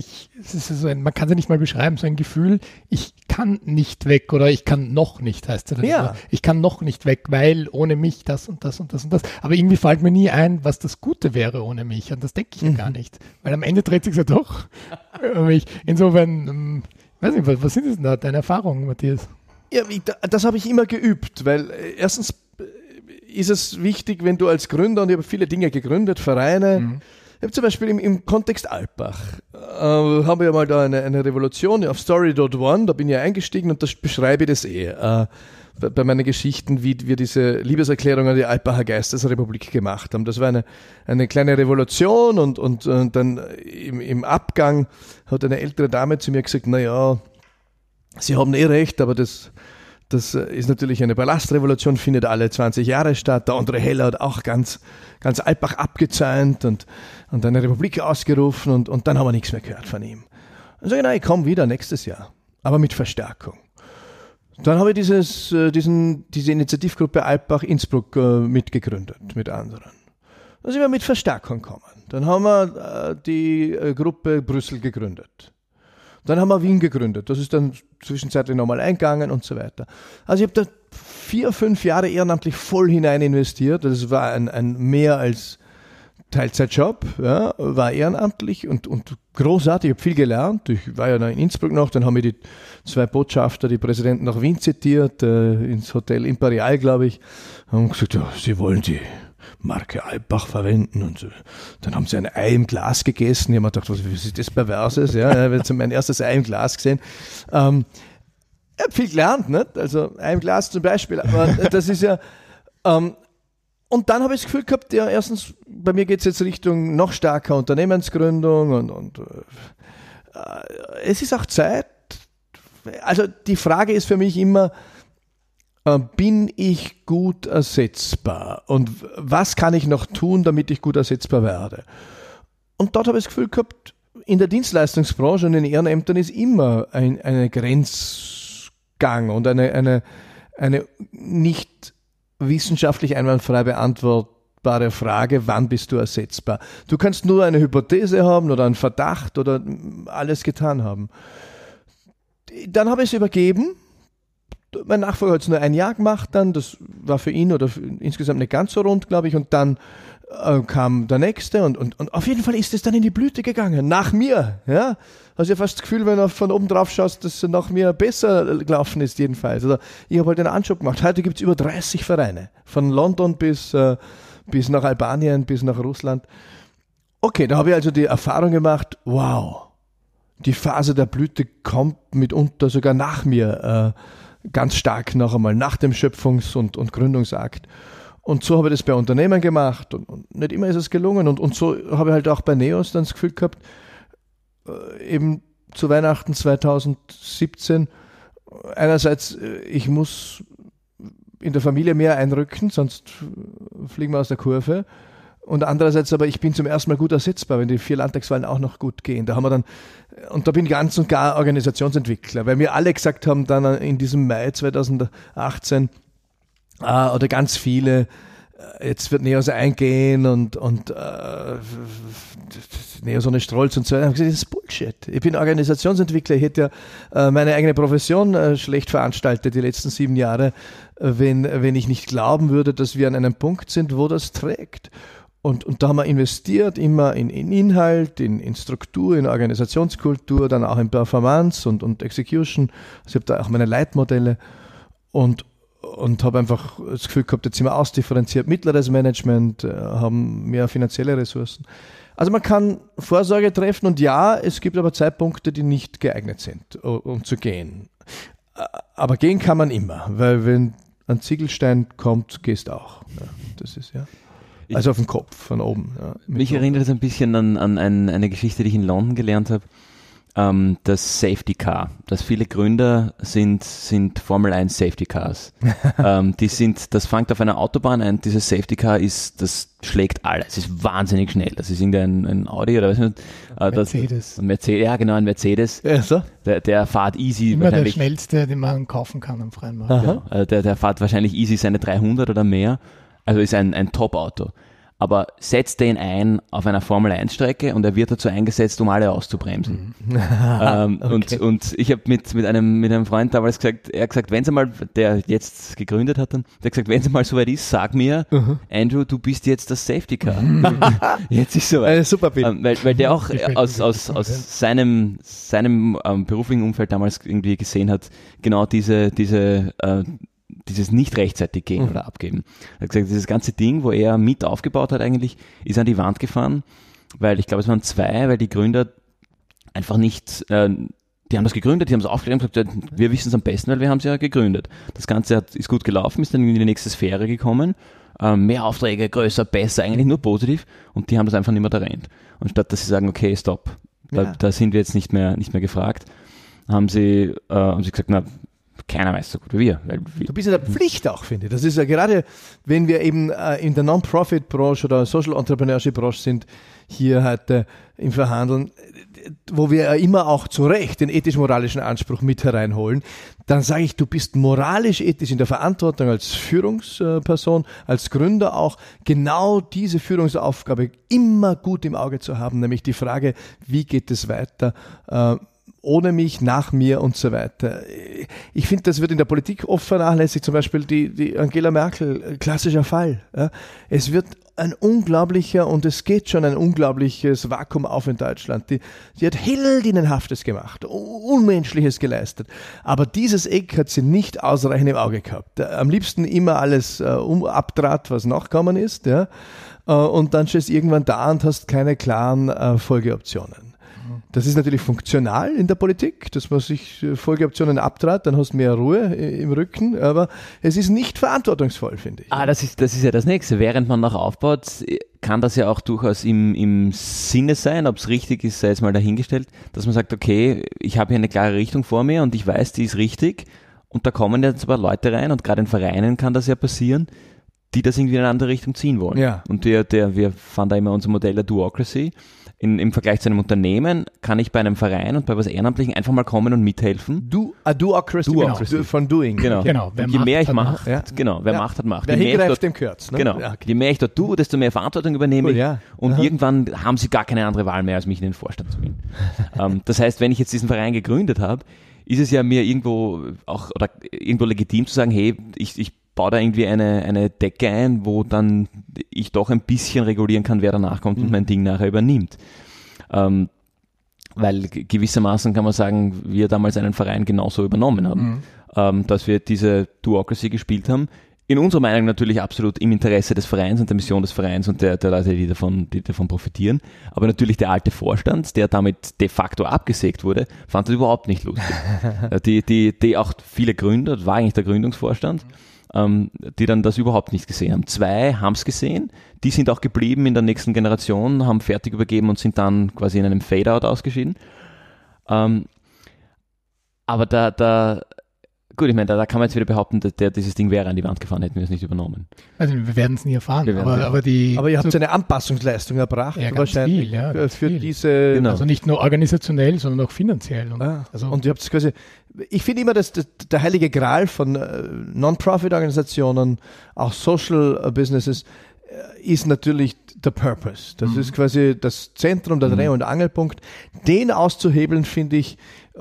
man kann es ja nicht mal beschreiben, so ein Gefühl, ich kann nicht weg oder ich kann noch nicht, heißt es ja. Ja. Ich kann noch nicht weg, weil ohne mich das und das und das und das. Aber irgendwie fällt mir nie ein, was das Gute wäre ohne mich und das denke ich ja gar nicht, weil am Ende dreht sich ja doch um mich. Insofern, weiß nicht, was sind denn da deine Erfahrungen, Matthias? Ja, das habe ich immer geübt, weil erstens ist es wichtig, wenn du als Gründer, und ich habe viele Dinge gegründet, Vereine, ich habe zum Beispiel im Kontext Alpbach, haben wir ja mal da eine Revolution auf Story.one, da bin ich ja eingestiegen und da beschreibe ich das bei meinen Geschichten, wie wir diese Liebeserklärung an die Alpbacher Geistesrepublik gemacht haben. Das war eine kleine Revolution und dann im Abgang hat eine ältere Dame zu mir gesagt, naja, Sie haben recht, aber das ist natürlich eine Ballastrevolution, findet alle 20 Jahre statt. Der André Heller hat auch ganz Alpbach abgezäunt und eine Republik ausgerufen und dann haben wir nichts mehr gehört von ihm. Dann sage ich, nein, ich komme wieder nächstes Jahr, aber mit Verstärkung. Dann habe ich diese Initiativgruppe Alpbach Innsbruck mitgegründet, mit anderen. Dann sind wir mit Verstärkung gekommen. Dann haben wir die Gruppe Brüssel gegründet. Dann haben wir Wien gegründet. Das ist dann zwischenzeitlich nochmal eingegangen und so weiter. Also ich habe da 4-5 Jahre ehrenamtlich voll hinein investiert. Das war ein mehr als Teilzeitjob, ja, war ehrenamtlich und großartig. Ich habe viel gelernt. Ich war ja noch in Innsbruck noch, dann haben mir die 2 Botschafter, die Präsidenten nach Wien zitiert, ins Hotel Imperial, glaube ich, haben gesagt, ja, sie wollen die Marke Alpbach verwenden und so. Dann haben sie ein Ei im Glas gegessen. Ich habe mir gedacht, was ist das Perverses? Ja, ich habe mein erstes Ei im Glas gesehen. Ich habe viel gelernt, nicht? Also Ei im Glas zum Beispiel, aber das ist ja und dann habe ich das Gefühl gehabt, ja, erstens, bei mir geht es jetzt Richtung noch stärker Unternehmensgründung und es ist auch Zeit. Also die Frage ist für mich immer, bin ich gut ersetzbar? Und was kann ich noch tun, damit ich gut ersetzbar werde? Und dort habe ich das Gefühl gehabt, in der Dienstleistungsbranche und in Ehrenämtern ist immer eine Grenzgang und eine nicht wissenschaftlich einwandfrei beantwortbare Frage, wann bist du ersetzbar? Du kannst nur eine Hypothese haben oder einen Verdacht oder alles getan haben. Dann habe ich es übergeben. Mein Nachfolger hat es nur ein Jahr gemacht dann, das war für ihn oder insgesamt nicht ganz so rund, glaube ich, und dann kam der nächste und auf jeden Fall ist es dann in die Blüte gegangen, nach mir, ja. Hast ja fast das Gefühl, wenn du von oben drauf schaust, dass es nach mir besser gelaufen ist jedenfalls. Also ich habe halt einen Anschub gemacht. Heute gibt es über 30 Vereine, von London bis nach Albanien, bis nach Russland. Okay, da habe ich also die Erfahrung gemacht, wow, die Phase der Blüte kommt mitunter sogar nach mir, ganz stark noch einmal nach dem Schöpfungs- und Gründungsakt. Und so habe ich das bei Unternehmen gemacht und nicht immer ist es gelungen. Und so habe ich halt auch bei NEOS dann das Gefühl gehabt, eben zu Weihnachten 2017, einerseits, ich muss in der Familie mehr einrücken, sonst fliegen wir aus der Kurve. Und andererseits aber, ich bin zum ersten Mal gut ersetzbar, wenn die 4 Landtagswahlen auch noch gut gehen. Da haben wir dann, und da bin ich ganz und gar Organisationsentwickler, weil mir alle gesagt haben, dann in diesem Mai 2018, oder ganz viele, jetzt wird Neos eingehen und Neos ohne Strolz und so. Ich habe gesagt, das ist Bullshit. Ich bin Organisationsentwickler, ich hätte ja meine eigene Profession schlecht veranstaltet die letzten 7 Jahre, wenn ich nicht glauben würde, dass wir an einem Punkt sind, wo das trägt. Und da haben wir investiert, immer in Inhalt, in Struktur, in Organisationskultur, dann auch in Performance und Execution. Also ich habe da auch meine Leitmodelle und habe einfach das Gefühl gehabt, jetzt sind wir ausdifferenziert, mittleres Management, haben mehr finanzielle Ressourcen. Also man kann Vorsorge treffen und ja, es gibt aber Zeitpunkte, die nicht geeignet sind, um zu gehen. Aber gehen kann man immer, weil wenn ein Ziegelstein kommt, gehst auch. Ja, das ist ja. Also auf den Kopf, von oben. Ja, mich erinnert es ein bisschen an eine Geschichte, die ich in London gelernt habe. Das Safety Car. Dass viele Gründer sind Formel 1 Safety Cars. Das fängt auf einer Autobahn ein. Dieses Safety Car das schlägt alles. Es ist wahnsinnig schnell. Das ist irgendein Audi oder was nicht. Mercedes. Ja, genau, ein Mercedes. Ja, so. Der fährt easy. Immer der schnellste, den man kaufen kann am freien Markt. Genau, der fährt wahrscheinlich easy seine 300 oder mehr. Also ist ein Top-Auto. Aber setzt den ein auf einer Formel-1-Strecke und er wird dazu eingesetzt, um alle auszubremsen. Okay. Und ich habe mit einem Freund damals gesagt, er hat gesagt, wenn es einmal, der jetzt gegründet hat, der hat gesagt, wenn es mal soweit ist, sag mir, Andrew, du bist jetzt das Safety Car. Jetzt ist soweit. Super Bild. Weil der auch aus seinem beruflichen Umfeld damals irgendwie gesehen hat, genau dieses nicht rechtzeitig gehen oder abgeben. Er hat gesagt, dieses ganze Ding, wo er mit aufgebaut hat eigentlich, ist an die Wand gefahren, weil ich glaube, es waren 2, weil die Gründer einfach nicht, die haben das gegründet, die haben es aufgelegt und gesagt, wir wissen es am besten, weil wir haben es ja gegründet. Das Ganze ist gut gelaufen, ist dann in die nächste Sphäre gekommen, mehr Aufträge, größer, besser, eigentlich nur positiv und die haben das einfach nicht mehr errennt. Und statt dass sie sagen, okay, stopp, da sind wir jetzt nicht mehr gefragt, haben sie gesagt, na, keiner weiß so gut wie wir. Du bist in der Pflicht auch, finde ich. Das ist ja gerade, wenn wir eben in der Non-Profit-Branche oder Social Entrepreneurship-Branche sind, hier heute im Verhandeln, wo wir ja immer auch zu Recht den ethisch-moralischen Anspruch mit hereinholen, dann sage ich, du bist moralisch, ethisch in der Verantwortung als Führungsperson, als Gründer auch, genau diese Führungsaufgabe immer gut im Auge zu haben, nämlich die Frage, wie geht es weiter, ohne mich, nach mir und so weiter. Ich finde, das wird in der Politik oft vernachlässigt, zum Beispiel die Angela Merkel, klassischer Fall. Ja. Es wird ein unglaublicher, und es geht schon ein unglaubliches Vakuum auf in Deutschland. Die hat heldinnenhaftes gemacht, Unmenschliches geleistet. Aber dieses Eck hat sie nicht ausreichend im Auge gehabt. Am liebsten immer alles abtrat, was nachgekommen ist. Ja. Und dann stehst du irgendwann da und hast keine klaren Folgeoptionen. Das ist natürlich funktional in der Politik, dass man sich Folgeoptionen abtrat, dann hast du mehr Ruhe im Rücken, aber es ist nicht verantwortungsvoll, finde ich. Das ist ja das Nächste. Während man noch aufbaut, kann das ja auch durchaus im Sinne sein, ob es richtig ist, sei jetzt mal dahingestellt, dass man sagt, okay, ich habe hier eine klare Richtung vor mir und ich weiß, die ist richtig und da kommen jetzt aber Leute rein und gerade in Vereinen kann das ja passieren, die das irgendwie in eine andere Richtung ziehen wollen. Ja. Und wir fahren da immer unser Modell der Duocracy. Im Vergleich zu einem Unternehmen kann ich bei einem Verein und bei was Ehrenamtlichen einfach mal kommen und mithelfen. Duocracy. Genau. Von doing. Genau. Je mehr ich mache, wer Macht hat Macht. Wer hingreift, dem gehört's. Ne? Genau. Ja. Je mehr ich dort tue, desto mehr Verantwortung übernehme ich. Ja. Und irgendwann haben sie gar keine andere Wahl mehr, als mich in den Vorstand zu wählen. Das heißt, wenn ich jetzt diesen Verein gegründet habe, ist es ja mir irgendwo legitim zu sagen, hey, ich baue da irgendwie eine Decke ein, wo dann ich doch ein bisschen regulieren kann, wer danach kommt und mein Ding nachher übernimmt. Weil gewissermaßen kann man sagen, wir damals einen Verein genauso übernommen haben, dass wir diese Duocracy gespielt haben. In unserer Meinung natürlich absolut im Interesse des Vereins und der Mission des Vereins und der Leute, die davon profitieren. Aber natürlich der alte Vorstand, der damit de facto abgesägt wurde, fand das überhaupt nicht lustig. die auch viele Gründer, das war eigentlich der Gründungsvorstand, die dann das überhaupt nicht gesehen haben. 2 haben es gesehen, die sind auch geblieben in der nächsten Generation, haben fertig übergeben und sind dann quasi in einem Fade-out ausgeschieden. Aber da Gut, ich meine, da kann man jetzt wieder behaupten, dass dieses Ding wäre an die Wand gefahren, hätten wir es nicht übernommen. Also wir werden es nie erfahren. Aber ihr habt eine Anpassungsleistung erbracht, ja, wahrscheinlich viel, für viel. Diese... Genau. Also nicht nur organisationell, sondern auch finanziell. Und ihr habt es quasi... Ich finde immer, dass der heilige Gral von Non-Profit-Organisationen, auch Social Businesses, ist natürlich der Purpose. Das ist quasi das Zentrum, der Dreh- und Angelpunkt. Den auszuhebeln, finde ich,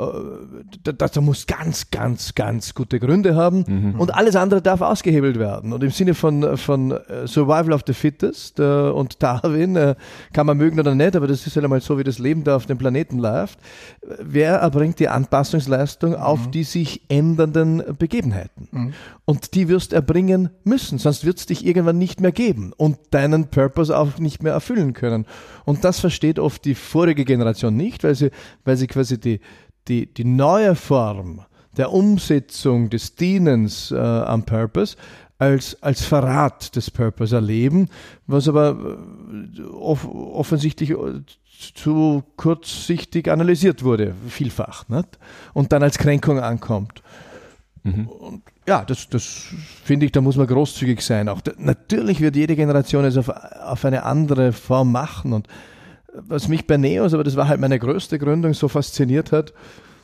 da muss ganz, ganz, ganz gute Gründe haben und alles andere darf ausgehebelt werden. Und im Sinne von Survival of the Fittest und Darwin, kann man mögen oder nicht, aber das ist halt einmal so, wie das Leben da auf dem Planeten läuft. Wer erbringt die Anpassungsleistung auf die sich ändernden Begebenheiten? Und die wirst erbringen müssen, sonst wird es dich irgendwann nicht mehr geben und deinen Purpose auch nicht mehr erfüllen können. Und das versteht oft die vorige Generation nicht, weil sie quasi die neue Form der Umsetzung des Dienens am Purpose als Verrat des Purpose erleben, was aber offensichtlich zu kurzsichtig analysiert wurde, vielfach, nicht? Und dann als Kränkung ankommt. Und ja, das finde ich, da muss man großzügig sein. Auch natürlich wird jede Generation es auf eine andere Form machen. Und was mich bei Neos, aber das war halt meine größte Gründung, so fasziniert hat,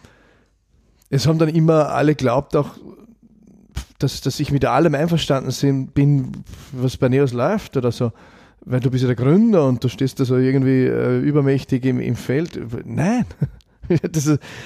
es haben dann immer alle geglaubt auch, dass ich mit allem einverstanden bin, was bei Neos läuft oder so, weil du bist ja der Gründer und du stehst da so irgendwie übermächtig im Feld. Nein, das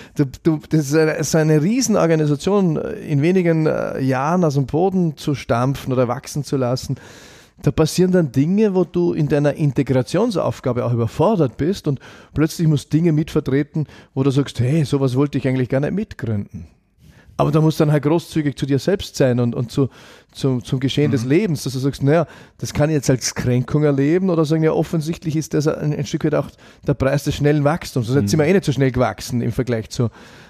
ist eine Riesenorganisation in wenigen Jahren aus dem Boden zu stampfen oder wachsen zu lassen. Da passieren dann Dinge, wo du in deiner Integrationsaufgabe auch überfordert bist und plötzlich musst Dinge mitvertreten, wo du sagst, hey, sowas wollte ich eigentlich gar nicht mitgründen. Aber da musst du dann halt großzügig zu dir selbst sein und zum Geschehen des Lebens, dass du sagst, naja, das kann ich jetzt als Kränkung erleben oder sagen, ja, offensichtlich ist das ein Stück weit auch der Preis des schnellen Wachstums. Sonst sind wir nicht so schnell gewachsen im Vergleich zu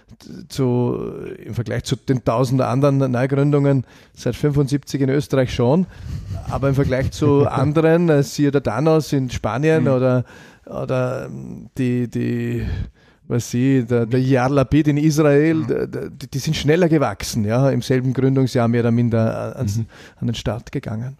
den tausenden anderen Neugründungen seit 75 in Österreich schon, aber im Vergleich zu anderen, siehe der Thanos in Spanien oder der Yair Lapid in Israel, die sind schneller gewachsen, ja, im selben Gründungsjahr mehr oder minder an den Start gegangen.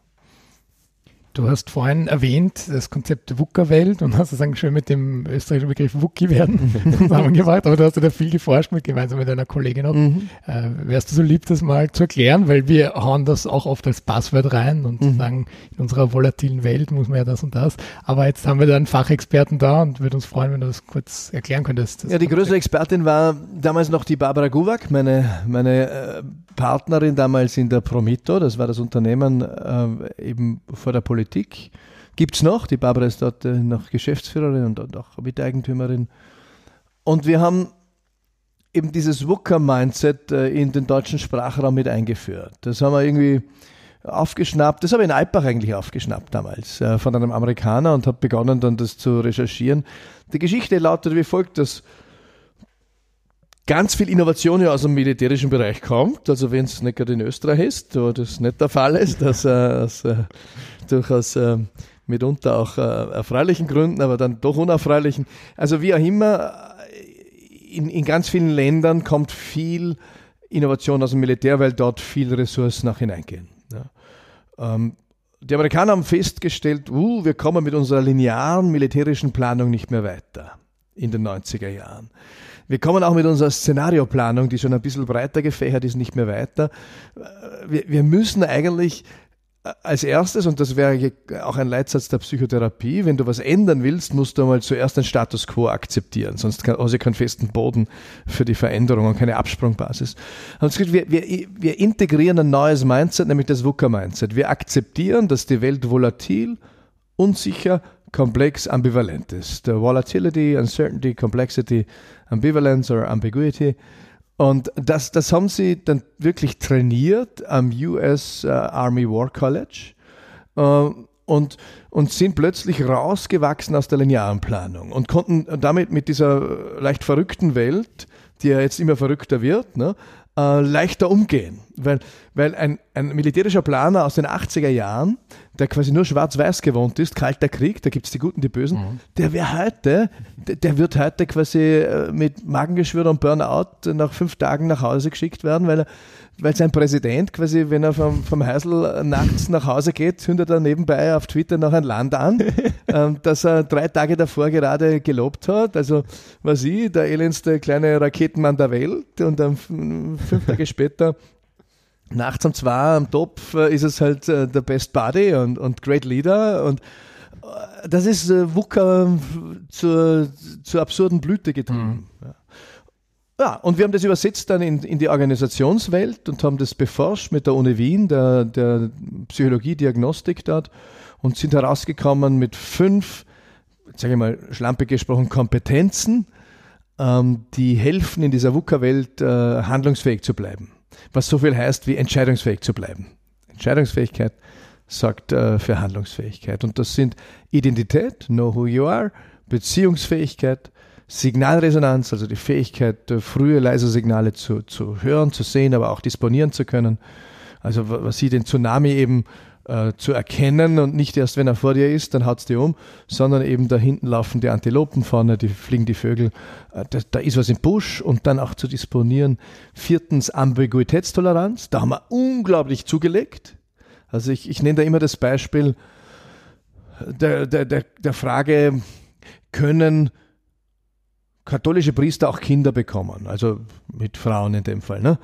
Du hast vorhin erwähnt, das Konzept VUCA-Welt und hast es eigentlich schön mit dem österreichischen Begriff Wookie werden zusammengebracht, aber du hast ja da viel geforscht gemeinsam mit einer Kollegin auch. Wärst du so lieb, das mal zu erklären, weil wir hauen das auch oft als Passwort rein und sagen, in unserer volatilen Welt muss man ja das und das, aber jetzt haben wir da einen Fachexperten da und würde uns freuen, wenn du das kurz erklären könntest. Ja, die größere Expertin war damals noch die Barbara Guwak, meine Partnerin damals in der Promito, das war das Unternehmen eben vor der Politik. Gibt es noch, die Barbara ist dort noch Geschäftsführerin und auch Miteigentümerin. Und wir haben eben dieses VUCA-Mindset in den deutschen Sprachraum mit eingeführt. Das haben wir irgendwie aufgeschnappt, das habe ich in Alpbach eigentlich aufgeschnappt damals, von einem Amerikaner und habe begonnen dann das zu recherchieren. Die Geschichte lautet wie folgt, dass ganz viel Innovation ja aus dem militärischen Bereich kommt, also wenn es nicht gerade in Österreich ist, wo das nicht der Fall ist, dass durchaus mitunter auch erfreulichen Gründen, aber dann doch unerfreulichen. Also wie auch immer, in ganz vielen Ländern kommt viel Innovation aus dem Militär, weil dort viel Ressourcen auch hineingehen. Ja. Die Amerikaner haben festgestellt, wir kommen mit unserer linearen militärischen Planung nicht mehr weiter in den 90er Jahren. Wir kommen auch mit unserer Szenarioplanung, die schon ein bisschen breiter gefächert ist, nicht mehr weiter. Wir müssen eigentlich als erstes, und das wäre auch ein Leitsatz der Psychotherapie, wenn du was ändern willst, musst du einmal zuerst den Status quo akzeptieren, sonst hast du keinen festen Boden für die Veränderung und keine Absprungbasis. Wir integrieren ein neues Mindset, nämlich das VUCA-Mindset. Wir akzeptieren, dass die Welt volatil, unsicher, komplex, ambivalent ist. Volatility, Uncertainty, Complexity, Ambivalence or Ambiguity. Und das haben sie dann wirklich trainiert am US Army War College und sind plötzlich rausgewachsen aus der linearen Planung und konnten damit mit dieser leicht verrückten Welt, die ja jetzt immer verrückter wird, ne, leichter umgehen. Weil ein militärischer Planer aus den 80er Jahren, der quasi nur schwarz-weiß gewohnt ist, Kalter Krieg, da gibt es die Guten, die Bösen, der wird heute quasi mit Magengeschwür und Burnout nach 5 Tagen nach Hause geschickt werden, weil sein Präsident quasi, wenn er vom Heisel nachts nach Hause geht, zündet er nebenbei auf Twitter noch ein Land an, das er 3 Tage davor gerade gelobt hat. Also, der elendste kleine Raketenmann der Welt, und dann 5 Tage später nachts um 2 am Topf ist es halt der Best Buddy und Great Leader, und das ist VUCA zur absurden Blüte getrieben. Ja, und wir haben das übersetzt dann in die Organisationswelt und haben das beforscht mit der Uni Wien, der Psychologie-Diagnostik dort, und sind herausgekommen mit 5, sage ich mal, schlampig gesprochen, Kompetenzen, die helfen, in dieser VUCA-Welt handlungsfähig zu bleiben. Was so viel heißt wie entscheidungsfähig zu bleiben. Entscheidungsfähigkeit sorgt für Handlungsfähigkeit. Und das sind Identität, know who you are, Beziehungsfähigkeit, Signalresonanz, also die Fähigkeit, frühe, leise Signale zu hören, zu sehen, aber auch disponieren zu können. Also was Sie den Tsunami eben zu erkennen, und nicht erst, wenn er vor dir ist, dann haut es dir um, sondern eben da hinten laufen die Antilopen, vorne fliegen die Vögel, da ist was im Busch, und dann auch zu disponieren. 4. Ambiguitätstoleranz, da haben wir unglaublich zugelegt. Also ich nenne da immer das Beispiel der Frage, können katholische Priester auch Kinder bekommen, also mit Frauen in dem Fall, ne?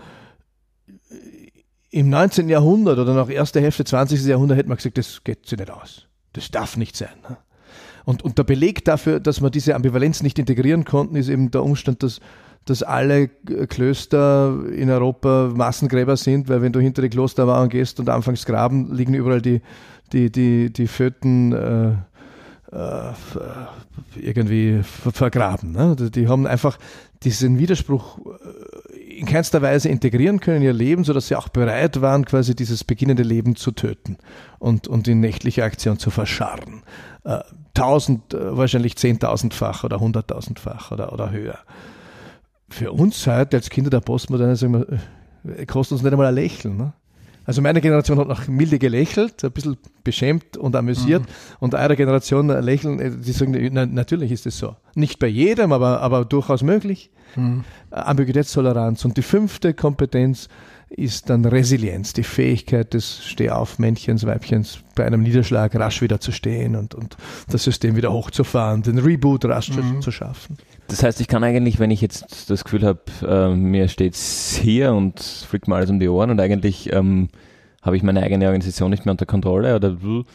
Im 19. Jahrhundert oder noch erste Hälfte 20. Jahrhundert hätte man gesagt, das geht sich nicht aus. Das darf nicht sein. Ne? Und der Beleg dafür, dass wir diese Ambivalenz nicht integrieren konnten, ist eben der Umstand, dass alle Klöster in Europa Massengräber sind, weil wenn du hinter die Klostermauern gehst und anfängst graben, liegen überall die Föten irgendwie vergraben. Ne? Die haben einfach diesen Widerspruch in keinster Weise integrieren können in ihr Leben, sodass sie auch bereit waren, quasi dieses beginnende Leben zu töten und in nächtlicher Aktion zu verscharren. 1000, wahrscheinlich 10.000-fach oder 100.000-fach oder höher. Für uns heute als Kinder der Postmoderne, sagen wir, kostet uns nicht einmal ein Lächeln. Ne? Also meine Generation hat noch milde gelächelt, ein bisschen beschämt und amüsiert, und eure Generation lächeln, die sagen, natürlich ist es so. Nicht bei jedem, aber durchaus möglich. Ambiguitätstoleranz. Und die 5. Kompetenz ist dann Resilienz, die Fähigkeit des Stehauf-Männchens, Weibchens bei einem Niederschlag rasch wieder zu stehen und das System wieder hochzufahren, den Reboot rasch zu schaffen. Das heißt, ich kann eigentlich, wenn ich jetzt das Gefühl habe, mir steht's hier und fliegt mir alles um die Ohren und eigentlich habe ich meine eigene Organisation nicht mehr unter Kontrolle oder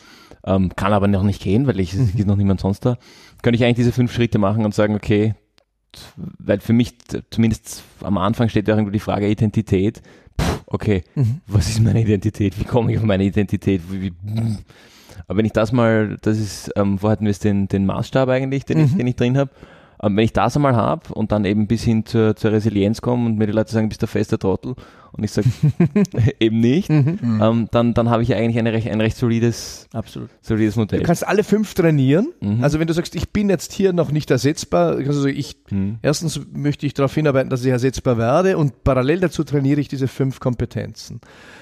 kann aber noch nicht gehen, weil es ist noch niemand sonst da, könnte ich eigentlich diese 5 Schritte machen und sagen, okay, weil für mich zumindest am Anfang steht ja irgendwo die Frage Identität. Okay, was ist meine Identität? Wie komme ich auf meine Identität? Aber wenn ich das ist, wo hatten wir es den Maßstab eigentlich, den ich drin habe, wenn ich das einmal habe und dann eben bis hin zur Resilienz komme und mir die Leute sagen, bist du fester Trottel, und ich sage eben nicht, dann habe ich ja eigentlich ein recht solides Modell. Du kannst alle 5 trainieren. Also wenn du sagst, ich bin jetzt hier noch nicht ersetzbar, kannst du sagen, erstens möchte ich darauf hinarbeiten, dass ich ersetzbar werde, und parallel dazu trainiere ich diese 5 Kompetenzen,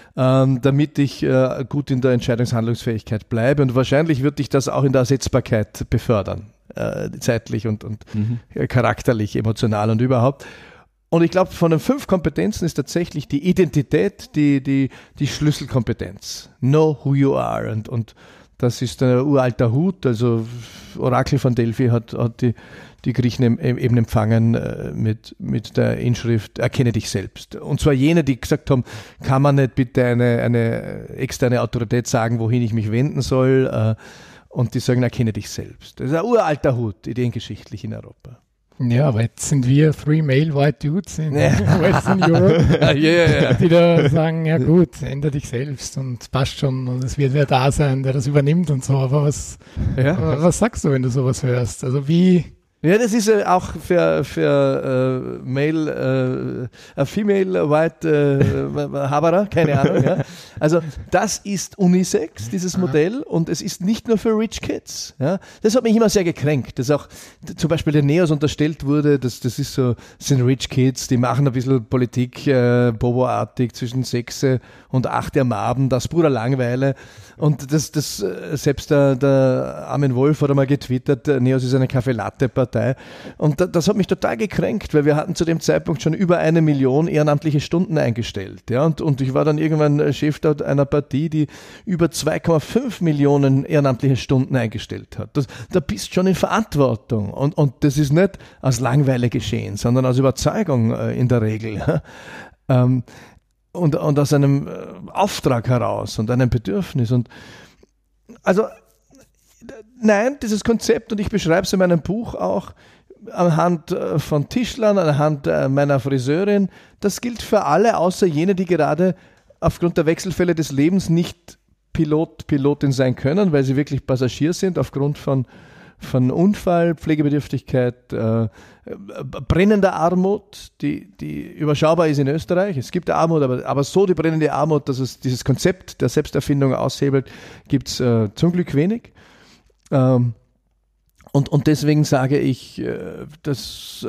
damit ich gut in der Entscheidungshandlungsfähigkeit bleibe, und wahrscheinlich wird dich das auch in der Ersetzbarkeit befördern. Zeitlich und charakterlich, emotional und überhaupt. Und ich glaube, von den 5 Kompetenzen ist tatsächlich die Identität die Schlüsselkompetenz. Know who you are. Und das ist ein uralter Hut. Also Orakel von Delphi hat die Griechen eben empfangen mit der Inschrift, erkenne dich selbst. Und zwar jene, die gesagt haben, kann man nicht bitte eine externe Autorität sagen, wohin ich mich wenden soll, und die sagen, erkenne dich selbst. Das ist ein uralter Hut, ideengeschichtlich in Europa. Ja, aber jetzt sind wir 3 male white dudes in Western Europe, die da sagen, ja gut, ändere dich selbst und passt schon und es wird wer da sein, der das übernimmt und so. Aber was sagst du, wenn du sowas hörst? Also wie Ja, das ist auch für Male, Female White Haberer, keine Ahnung. Ja. Also das ist Unisex, dieses Modell, und es ist nicht nur für Rich Kids. Ja. Das hat mich immer sehr gekränkt, dass auch zum Beispiel den Neos unterstellt wurde, das sind Rich Kids, die machen ein bisschen Politik Bobo-artig zwischen 6 und 8 am Abend, das purer Langweile. Und das selbst der Armin Wolf hat einmal getwittert, Neos ist eine Kaffee-Latte-Partei. Und das hat mich total gekränkt, weil wir hatten zu dem Zeitpunkt schon über 1 Million ehrenamtliche Stunden eingestellt. Ja, und ich war dann irgendwann Chef einer Partie, die über 2,5 Millionen ehrenamtliche Stunden eingestellt hat. Da bist du schon in Verantwortung. Und das ist nicht aus Langeweile geschehen, sondern aus Überzeugung in der Regel. Und aus einem Auftrag heraus und einem Bedürfnis. Und also nein, dieses Konzept, und ich beschreibe es in meinem Buch auch anhand von Tischlern, anhand meiner Friseurin, das gilt für alle, außer jene, die gerade aufgrund der Wechselfälle des Lebens nicht Pilotin sein können, weil sie wirklich Passagier sind, aufgrund von Unfall, Pflegebedürftigkeit, brennender Armut, die überschaubar ist in Österreich. Es gibt Armut, aber so die brennende Armut, dass es dieses Konzept der Selbsterfindung aushebelt, gibt es zum Glück wenig. Und deswegen sage ich, dass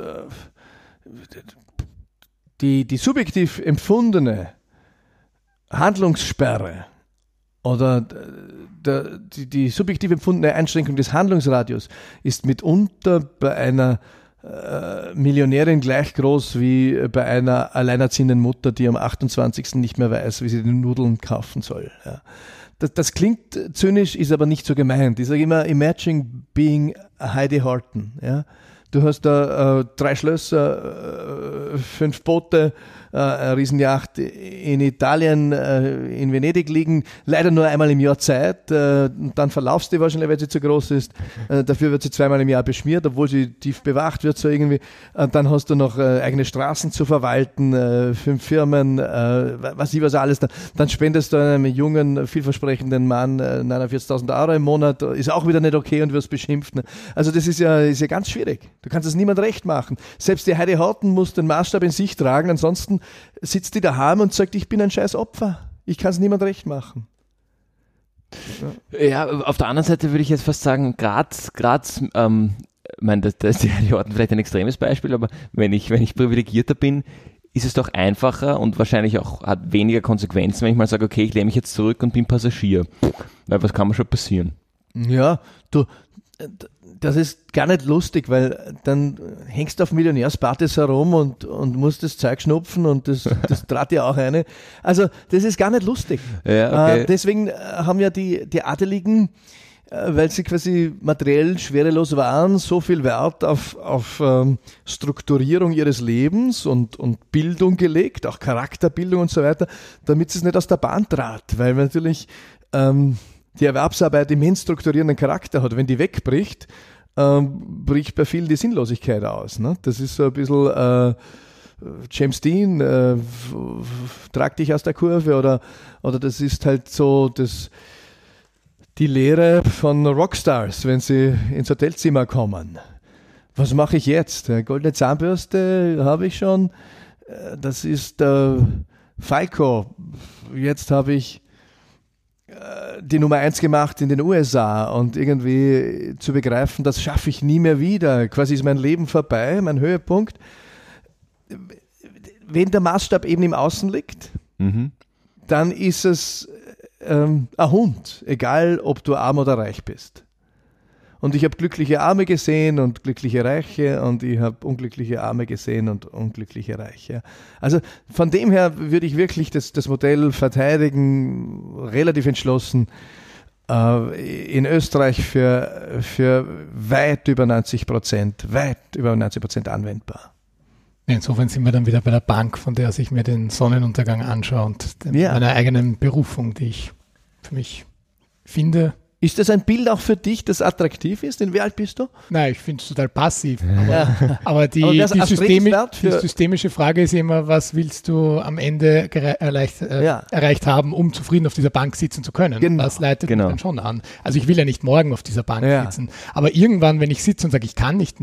die subjektiv empfundene Handlungssperre oder die subjektiv empfundene Einschränkung des Handlungsradius ist mitunter bei einer Millionärin gleich groß wie bei einer alleinerziehenden Mutter, die am 28. nicht mehr weiß, wie sie die Nudeln kaufen soll. Ja. Das klingt zynisch, ist aber nicht so gemeint. Ich sage immer, imagine being Heidi Horton. Ja? Du hast da 3 Schlösser, 5 Boote, eine Riesenjacht in Italien, in Venedig liegen, leider nur einmal im Jahr Zeit, dann verlaufst du wahrscheinlich, weil sie zu groß ist, dafür wird sie 2-mal im Jahr beschmiert, obwohl sie tief bewacht wird, so irgendwie, dann hast du noch eigene Straßen zu verwalten, 5 Firmen, was alles, dann spendest du einem jungen, vielversprechenden Mann 49.000 € im Monat, ist auch wieder nicht okay und wirst beschimpft. Ne? Also das ist ja ganz schwierig. Du kannst es niemand recht machen. Selbst die Heidi Horton muss den Maßstab in sich tragen, ansonsten sitzt die daheim und sagt, ich bin ein scheiß Opfer. Ich kann es niemand recht machen. Ja, auf der anderen Seite würde ich jetzt fast sagen, Graz, ich meine, das ist die Heidi Horton vielleicht ein extremes Beispiel, aber wenn ich privilegierter bin, ist es doch einfacher und wahrscheinlich auch hat weniger Konsequenzen, wenn ich mal sage, okay, ich lehne mich jetzt zurück und bin Passagier. Weil was kann mir schon passieren? Ja, das ist gar nicht lustig, weil dann hängst du auf Millionärspartys herum und musst das Zeug schnupfen und das trat dir auch eine. Also das ist gar nicht lustig. Ja, okay. Deswegen haben ja die Adeligen, weil sie quasi materiell schwerelos waren, so viel Wert auf Strukturierung ihres Lebens und Bildung gelegt, auch Charakterbildung und so weiter, damit es nicht aus der Bahn trat, weil natürlich die Erwerbsarbeit immens strukturierenden Charakter hat. Wenn die wegbricht, bricht bei vielen die Sinnlosigkeit aus. Ne? Das ist so ein bisschen James Dean, trag dich aus der Kurve, oder das ist halt so die Lehre von Rockstars, wenn sie ins Hotelzimmer kommen. Was mache ich jetzt? Goldene Zahnbürste habe ich schon. Das ist Falco. Jetzt habe ich die Nummer 1 gemacht in den USA und irgendwie zu begreifen, das schaffe ich nie mehr wieder. Quasi ist mein Leben vorbei, mein Höhepunkt. Wenn der Maßstab eben im Außen liegt, dann ist es ein Hund, egal ob du arm oder reich bist. Und ich habe glückliche Arme gesehen und glückliche Reiche und ich habe unglückliche Arme gesehen und unglückliche Reiche. Also von dem her würde ich wirklich das Modell verteidigen, relativ entschlossen, in Österreich für weit über 90% anwendbar. Insofern sind wir dann wieder bei der Bank, von der ich mir den Sonnenuntergang anschaue und meiner eigenen Berufung, die ich für mich finde. Ist das ein Bild auch für dich, das attraktiv ist? Wie alt bist du? Nein, ich finde es total passiv. Aber die systemische Frage ist immer, was willst du am Ende erreicht haben, um zufrieden auf dieser Bank sitzen zu können? Genau. Das leitet mich dann schon an. Also ich will ja nicht morgen auf dieser Bank sitzen. Aber irgendwann, wenn ich sitze und sage, ich kann nicht mehr,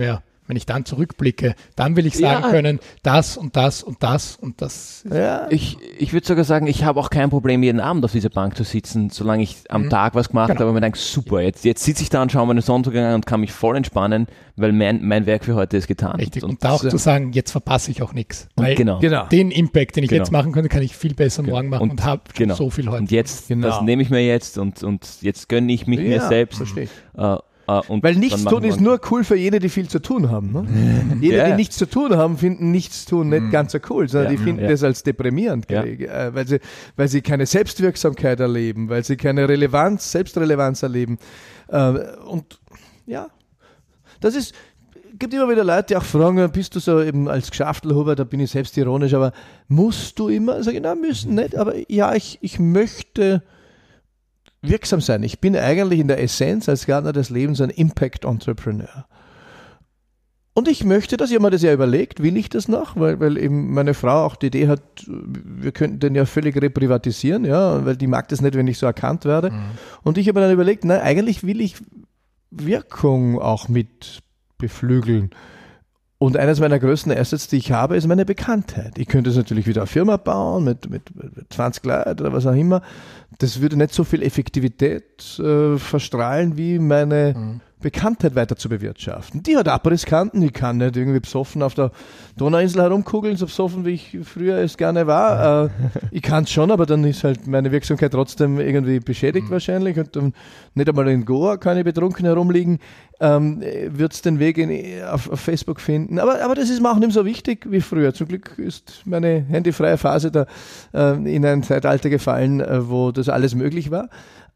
Wenn ich dann zurückblicke, dann will ich sagen können, das und das und das und das. Ja. Ich würde sogar sagen, ich habe auch kein Problem, jeden Abend auf dieser Bank zu sitzen, solange ich am Tag was gemacht habe und mir denke, super, jetzt sitze ich da und schaue meine Sonnenuntergang an und kann mich voll entspannen, weil mein Werk für heute ist getan. Richtig. Und da auch zu sagen, jetzt verpasse ich auch nichts. Weil genau. Den Impact, den ich jetzt machen könnte, kann ich viel besser morgen machen und habe so viel heute. Und jetzt, das nehme ich mir jetzt und jetzt gönne ich mich mir selbst. Verstehe ich. Weil nichts tun ist nur cool für jene, die viel zu tun haben. Ne? Jene, die nichts zu tun haben, finden nichts tun nicht ganz so cool, sondern die finden das als deprimierend, weil sie keine Selbstwirksamkeit erleben, weil sie keine Selbstrelevanz erleben. Und ja, gibt immer wieder Leute, die auch fragen, bist du so eben als Geschäftelhuber, da bin ich selbstironisch, aber musst du immer? Sag ich, nein, müssen nicht, aber ja, ich möchte wirksam sein. Ich bin eigentlich in der Essenz als Gärtner des Lebens ein Impact-Entrepreneur. Und ich möchte das, ich habe mir das ja überlegt, will ich das noch? Weil eben meine Frau auch die Idee hat, wir könnten den ja völlig reprivatisieren, ja, weil die mag das nicht, wenn ich so erkannt werde. Und ich habe mir dann überlegt, nein, eigentlich will ich Wirkung auch mit beflügeln. Und eines meiner größten Assets, die ich habe, ist meine Bekanntheit. Ich könnte jetzt natürlich wieder eine Firma bauen mit 20 Leuten oder was auch immer. Das würde nicht so viel Effektivität verstrahlen, wie meine Bekanntheit weiter zu bewirtschaften. Die hat Abrisskanten, die kann nicht irgendwie besoffen auf der Donauinsel herumkugeln, so besoffen, wie ich früher es gerne war. Ich kann es schon, aber dann ist halt meine Wirksamkeit trotzdem irgendwie beschädigt wahrscheinlich und dann nicht einmal in Goa kann ich betrunken herumliegen, wird es den Weg auf Facebook finden. Aber das ist mir auch nicht so wichtig wie früher. Zum Glück ist meine handyfreie Phase da in ein Zeitalter gefallen, wo das alles möglich war.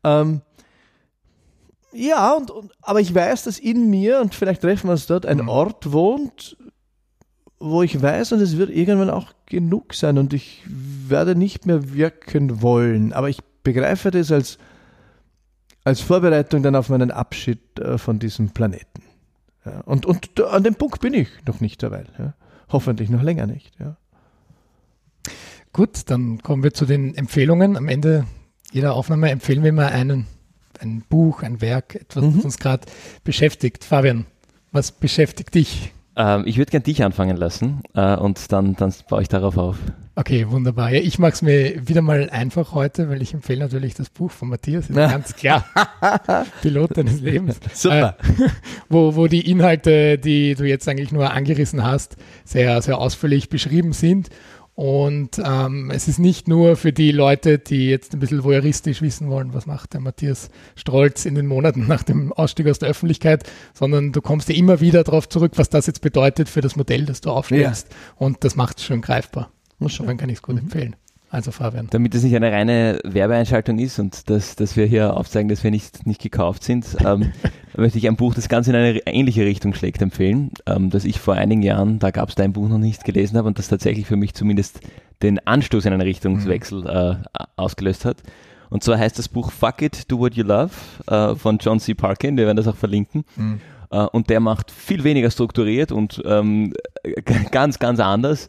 Ja, aber ich weiß, dass in mir, und vielleicht treffen wir uns dort, ein Ort wohnt, wo ich weiß, und es wird irgendwann auch genug sein und ich werde nicht mehr wirken wollen. Aber ich begreife das als Vorbereitung dann auf meinen Abschied von diesem Planeten. Ja, und an dem Punkt bin ich noch nicht derweil. Ja. Hoffentlich noch länger nicht. Ja. Gut, dann kommen wir zu den Empfehlungen. Am Ende jeder Aufnahme empfehlen wir mal ein Buch, ein Werk, etwas, was uns gerade beschäftigt. Fabian, was beschäftigt dich? Ich würde gerne dich anfangen lassen und dann baue ich darauf auf. Okay, wunderbar. Ja, ich mache es mir wieder mal einfach heute, weil ich empfehle natürlich das Buch von Matthias, ist ganz klar. Pilot deines Lebens. Super. Wo die Inhalte, die du jetzt eigentlich nur angerissen hast, sehr, sehr ausführlich beschrieben sind. Und es ist nicht nur für die Leute, die jetzt ein bisschen voyeuristisch wissen wollen, was macht der Matthias Strolz in den Monaten nach dem Ausstieg aus der Öffentlichkeit, sondern du kommst ja immer wieder darauf zurück, was das jetzt bedeutet für das Modell, das du aufstellst. Ja. Und das macht es schön greifbar. Insofern kann ich es gut empfehlen. Also Fabian. Damit es nicht eine reine Werbeeinschaltung ist und dass wir hier aufzeigen, dass wir nicht gekauft sind, möchte ich ein Buch, das ganz in eine ähnliche Richtung schlägt, empfehlen, das ich vor einigen Jahren, da gab es dein Buch noch nicht, gelesen habe und das tatsächlich für mich zumindest den Anstoß in einen Richtungswechsel ausgelöst hat. Und zwar heißt das Buch Fuck It, Do What You Love von John C. Parkin, wir werden das auch verlinken. Und der macht viel weniger strukturiert und ganz, ganz anders.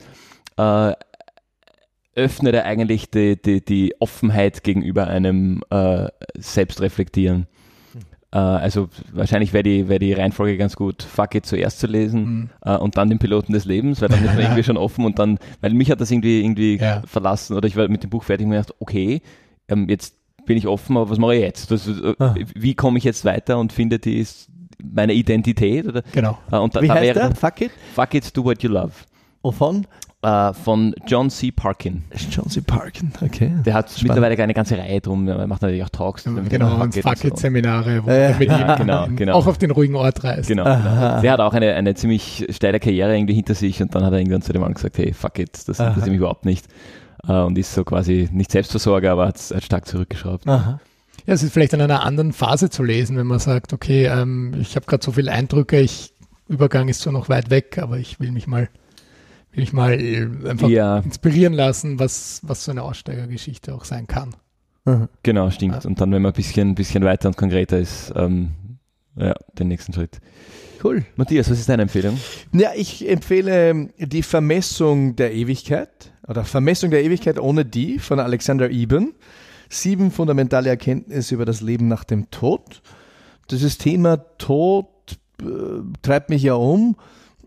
Öffnet er eigentlich die Offenheit gegenüber einem Selbstreflektieren. Also wahrscheinlich wäre die Reihenfolge ganz gut, Fuck It zuerst zu lesen und dann den Piloten des Lebens, weil dann ist man irgendwie schon offen und dann, weil mich hat das irgendwie verlassen oder ich war mit dem Buch fertig und mir gedacht, okay, jetzt bin ich offen, aber was mache ich jetzt? Wie komme ich jetzt weiter und finde meine Identität? Oder? Genau. Und wie heißt der? Fuck It? Fuck It, Do What You Love. Wovon? Von John C. Parkin. John C. Parkin, okay. Der hat mittlerweile eine ganze Reihe drum, er macht natürlich auch Talks. Genau, und Fuck-It-Seminare, wo er genau. auch auf den ruhigen Ort reist. Genau. Der hat auch eine ziemlich steile Karriere irgendwie hinter sich und dann hat er irgendwann zu dem Mann gesagt, hey, fuck it, das interessiert mich überhaupt nicht. Und ist so quasi nicht Selbstversorger, aber hat stark zurückgeschraubt. Aha. Ja, es ist vielleicht in einer anderen Phase zu lesen, wenn man sagt, okay, ich habe gerade so viele Eindrücke, Übergang ist zwar noch weit weg, aber ich will mich mal einfach inspirieren lassen, was so eine Aussteigergeschichte auch sein kann. Genau, stimmt. Und dann, wenn man ein bisschen weiter und konkreter ist, den nächsten Schritt. Cool. Matthias, was ist deine Empfehlung? Ja, ich empfehle die Vermessung der Ewigkeit oder Vermessung der Ewigkeit ohne die von Alexander Eben. 7 fundamentale Erkenntnisse über das Leben nach dem Tod. Dieses Thema Tod treibt mich ja um.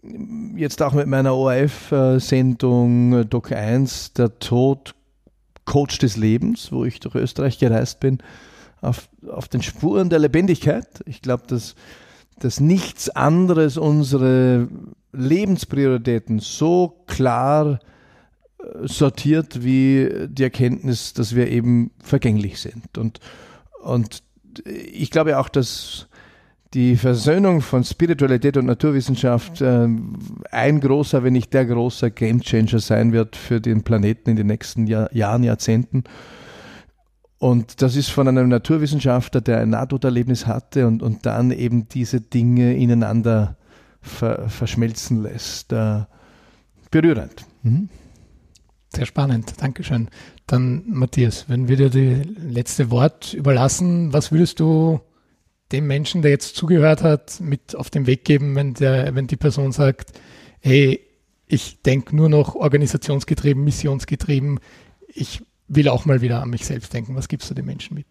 jetzt auch mit meiner ORF-Sendung Doc 1, der Tod, Coach des Lebens, wo ich durch Österreich gereist bin, auf den Spuren der Lebendigkeit. Ich glaube, dass nichts anderes unsere Lebensprioritäten so klar sortiert wie die Erkenntnis, dass wir eben vergänglich sind. Und ich glaube auch, dass die Versöhnung von Spiritualität und Naturwissenschaft ein großer, wenn nicht der große Gamechanger sein wird für den Planeten in den nächsten Jahren, Jahrzehnten. Und das ist von einem Naturwissenschaftler, der ein Nahtoderlebnis hatte und dann eben diese Dinge ineinander verschmelzen lässt. Berührend. Mhm. Sehr spannend, Dankeschön. Dann Matthias, wenn wir dir das letzte Wort überlassen, was würdest du dem Menschen, der jetzt zugehört hat, mit auf den Weg geben, wenn die Person sagt, hey, ich denke nur noch organisationsgetrieben, missionsgetrieben, ich will auch mal wieder an mich selbst denken. Was gibst du den Menschen mit?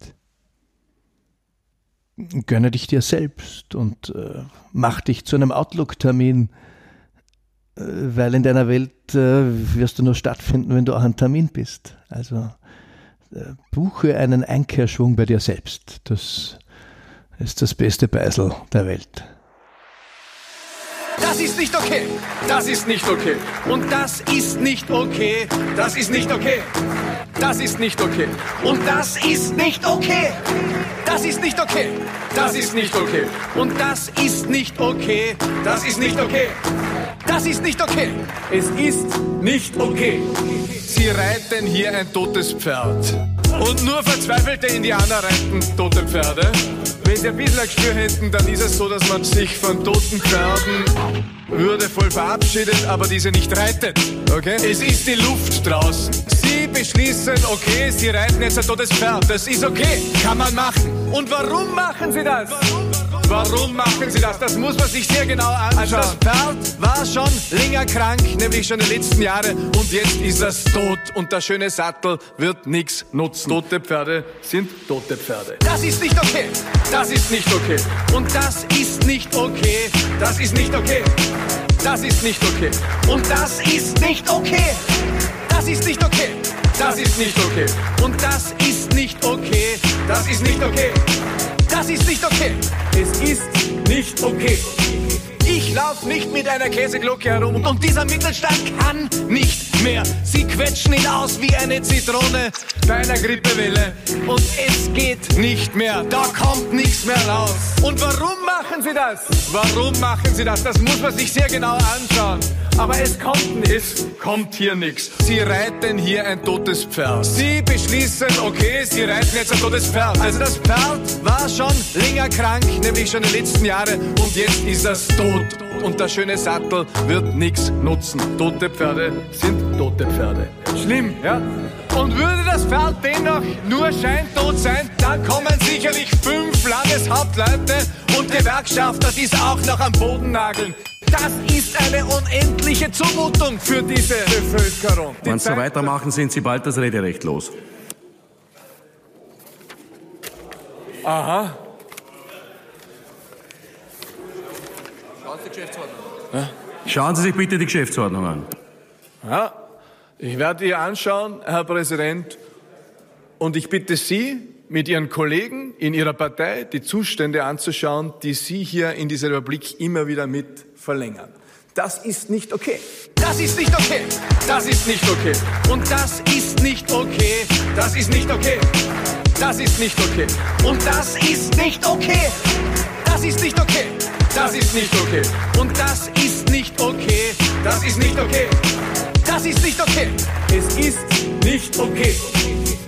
Gönne dich dir selbst und mach dich zu einem Outlook-Termin, weil in deiner Welt wirst du nur stattfinden, wenn du auch ein Termin bist. Also buche einen Einkehrschwung bei dir selbst. Das ist das beste Beisel der Welt. Das ist nicht okay. Das ist nicht okay. Und das ist nicht okay. Das ist nicht okay. Das ist nicht okay. Und das ist nicht okay. Das ist nicht okay. Das ist nicht okay. Und das ist nicht okay. Das ist nicht okay. Das ist nicht okay. Es ist nicht okay. Sie reiten hier ein totes Pferd. Und nur verzweifelte Indianer reiten tote Pferde. Wenn sie ein bisschen ein Gespür hätten, dann ist es so, dass man sich von toten Pferden würdevoll verabschiedet, aber diese nicht reitet. Okay? Es ist die Luft draußen. Sie beschließen, okay, sie reiten jetzt ein totes Pferd. Das ist okay, kann man machen. Und warum machen sie das? Warum machen sie das? Das muss man sich sehr genau anschauen. Also das Pferd war schon länger krank, nämlich schon die letzten Jahre, und jetzt ist es tot und der schöne Sattel wird nichts nutzen. Tote Pferde sind tote Pferde. Das ist nicht okay. Das ist nicht okay. Und das ist nicht okay. Das ist nicht okay. Das ist nicht okay. Und das ist nicht okay. Das ist nicht okay. Das ist nicht okay. Und das ist nicht okay. Das ist nicht okay. Das ist nicht okay. Es ist nicht okay. Ich laufe nicht mit einer Käseglocke herum und dieser Mittelstand kann nicht mehr. Sie quetschen ihn aus wie eine Zitrone bei einer Grippewelle und es geht nicht mehr. Da kommt nichts mehr raus. Und warum machen sie das? Warum machen sie das? Das muss man sich sehr genau anschauen. Aber es kommt hier nichts. Sie reiten hier ein totes Pferd. Sie beschließen, okay, sie reiten jetzt ein totes Pferd. Also das Pferd war schon länger krank, nämlich schon die letzten Jahre, und jetzt ist es tot. Und der schöne Sattel wird nichts nutzen. Tote Pferde sind tote Pferde. Schlimm, ja? Und würde das Pferd dennoch nur scheintot sein, dann kommen sicherlich 5 Landeshauptleute und Gewerkschafter, die es auch noch am Boden nageln. Das ist eine unendliche Zumutung für diese Bevölkerung. Wenn Sie so weitermachen, sind Sie bald das Rederecht los. Aha. Schauen Sie sich bitte die Geschäftsordnung an. Ja, ich werde die anschauen, Herr Präsident, und ich bitte Sie, mit Ihren Kollegen in Ihrer Partei die Zustände anzuschauen, die Sie hier in dieser Republik immer wieder mit verlängern. Das ist nicht okay. Das ist nicht okay. Das ist nicht okay. Und das ist nicht okay. Das ist nicht okay. Das ist nicht okay. Und das ist nicht okay. Das ist nicht okay. Das ist nicht okay. Und das ist nicht okay. Das ist nicht okay. Das ist nicht okay. Es ist nicht okay.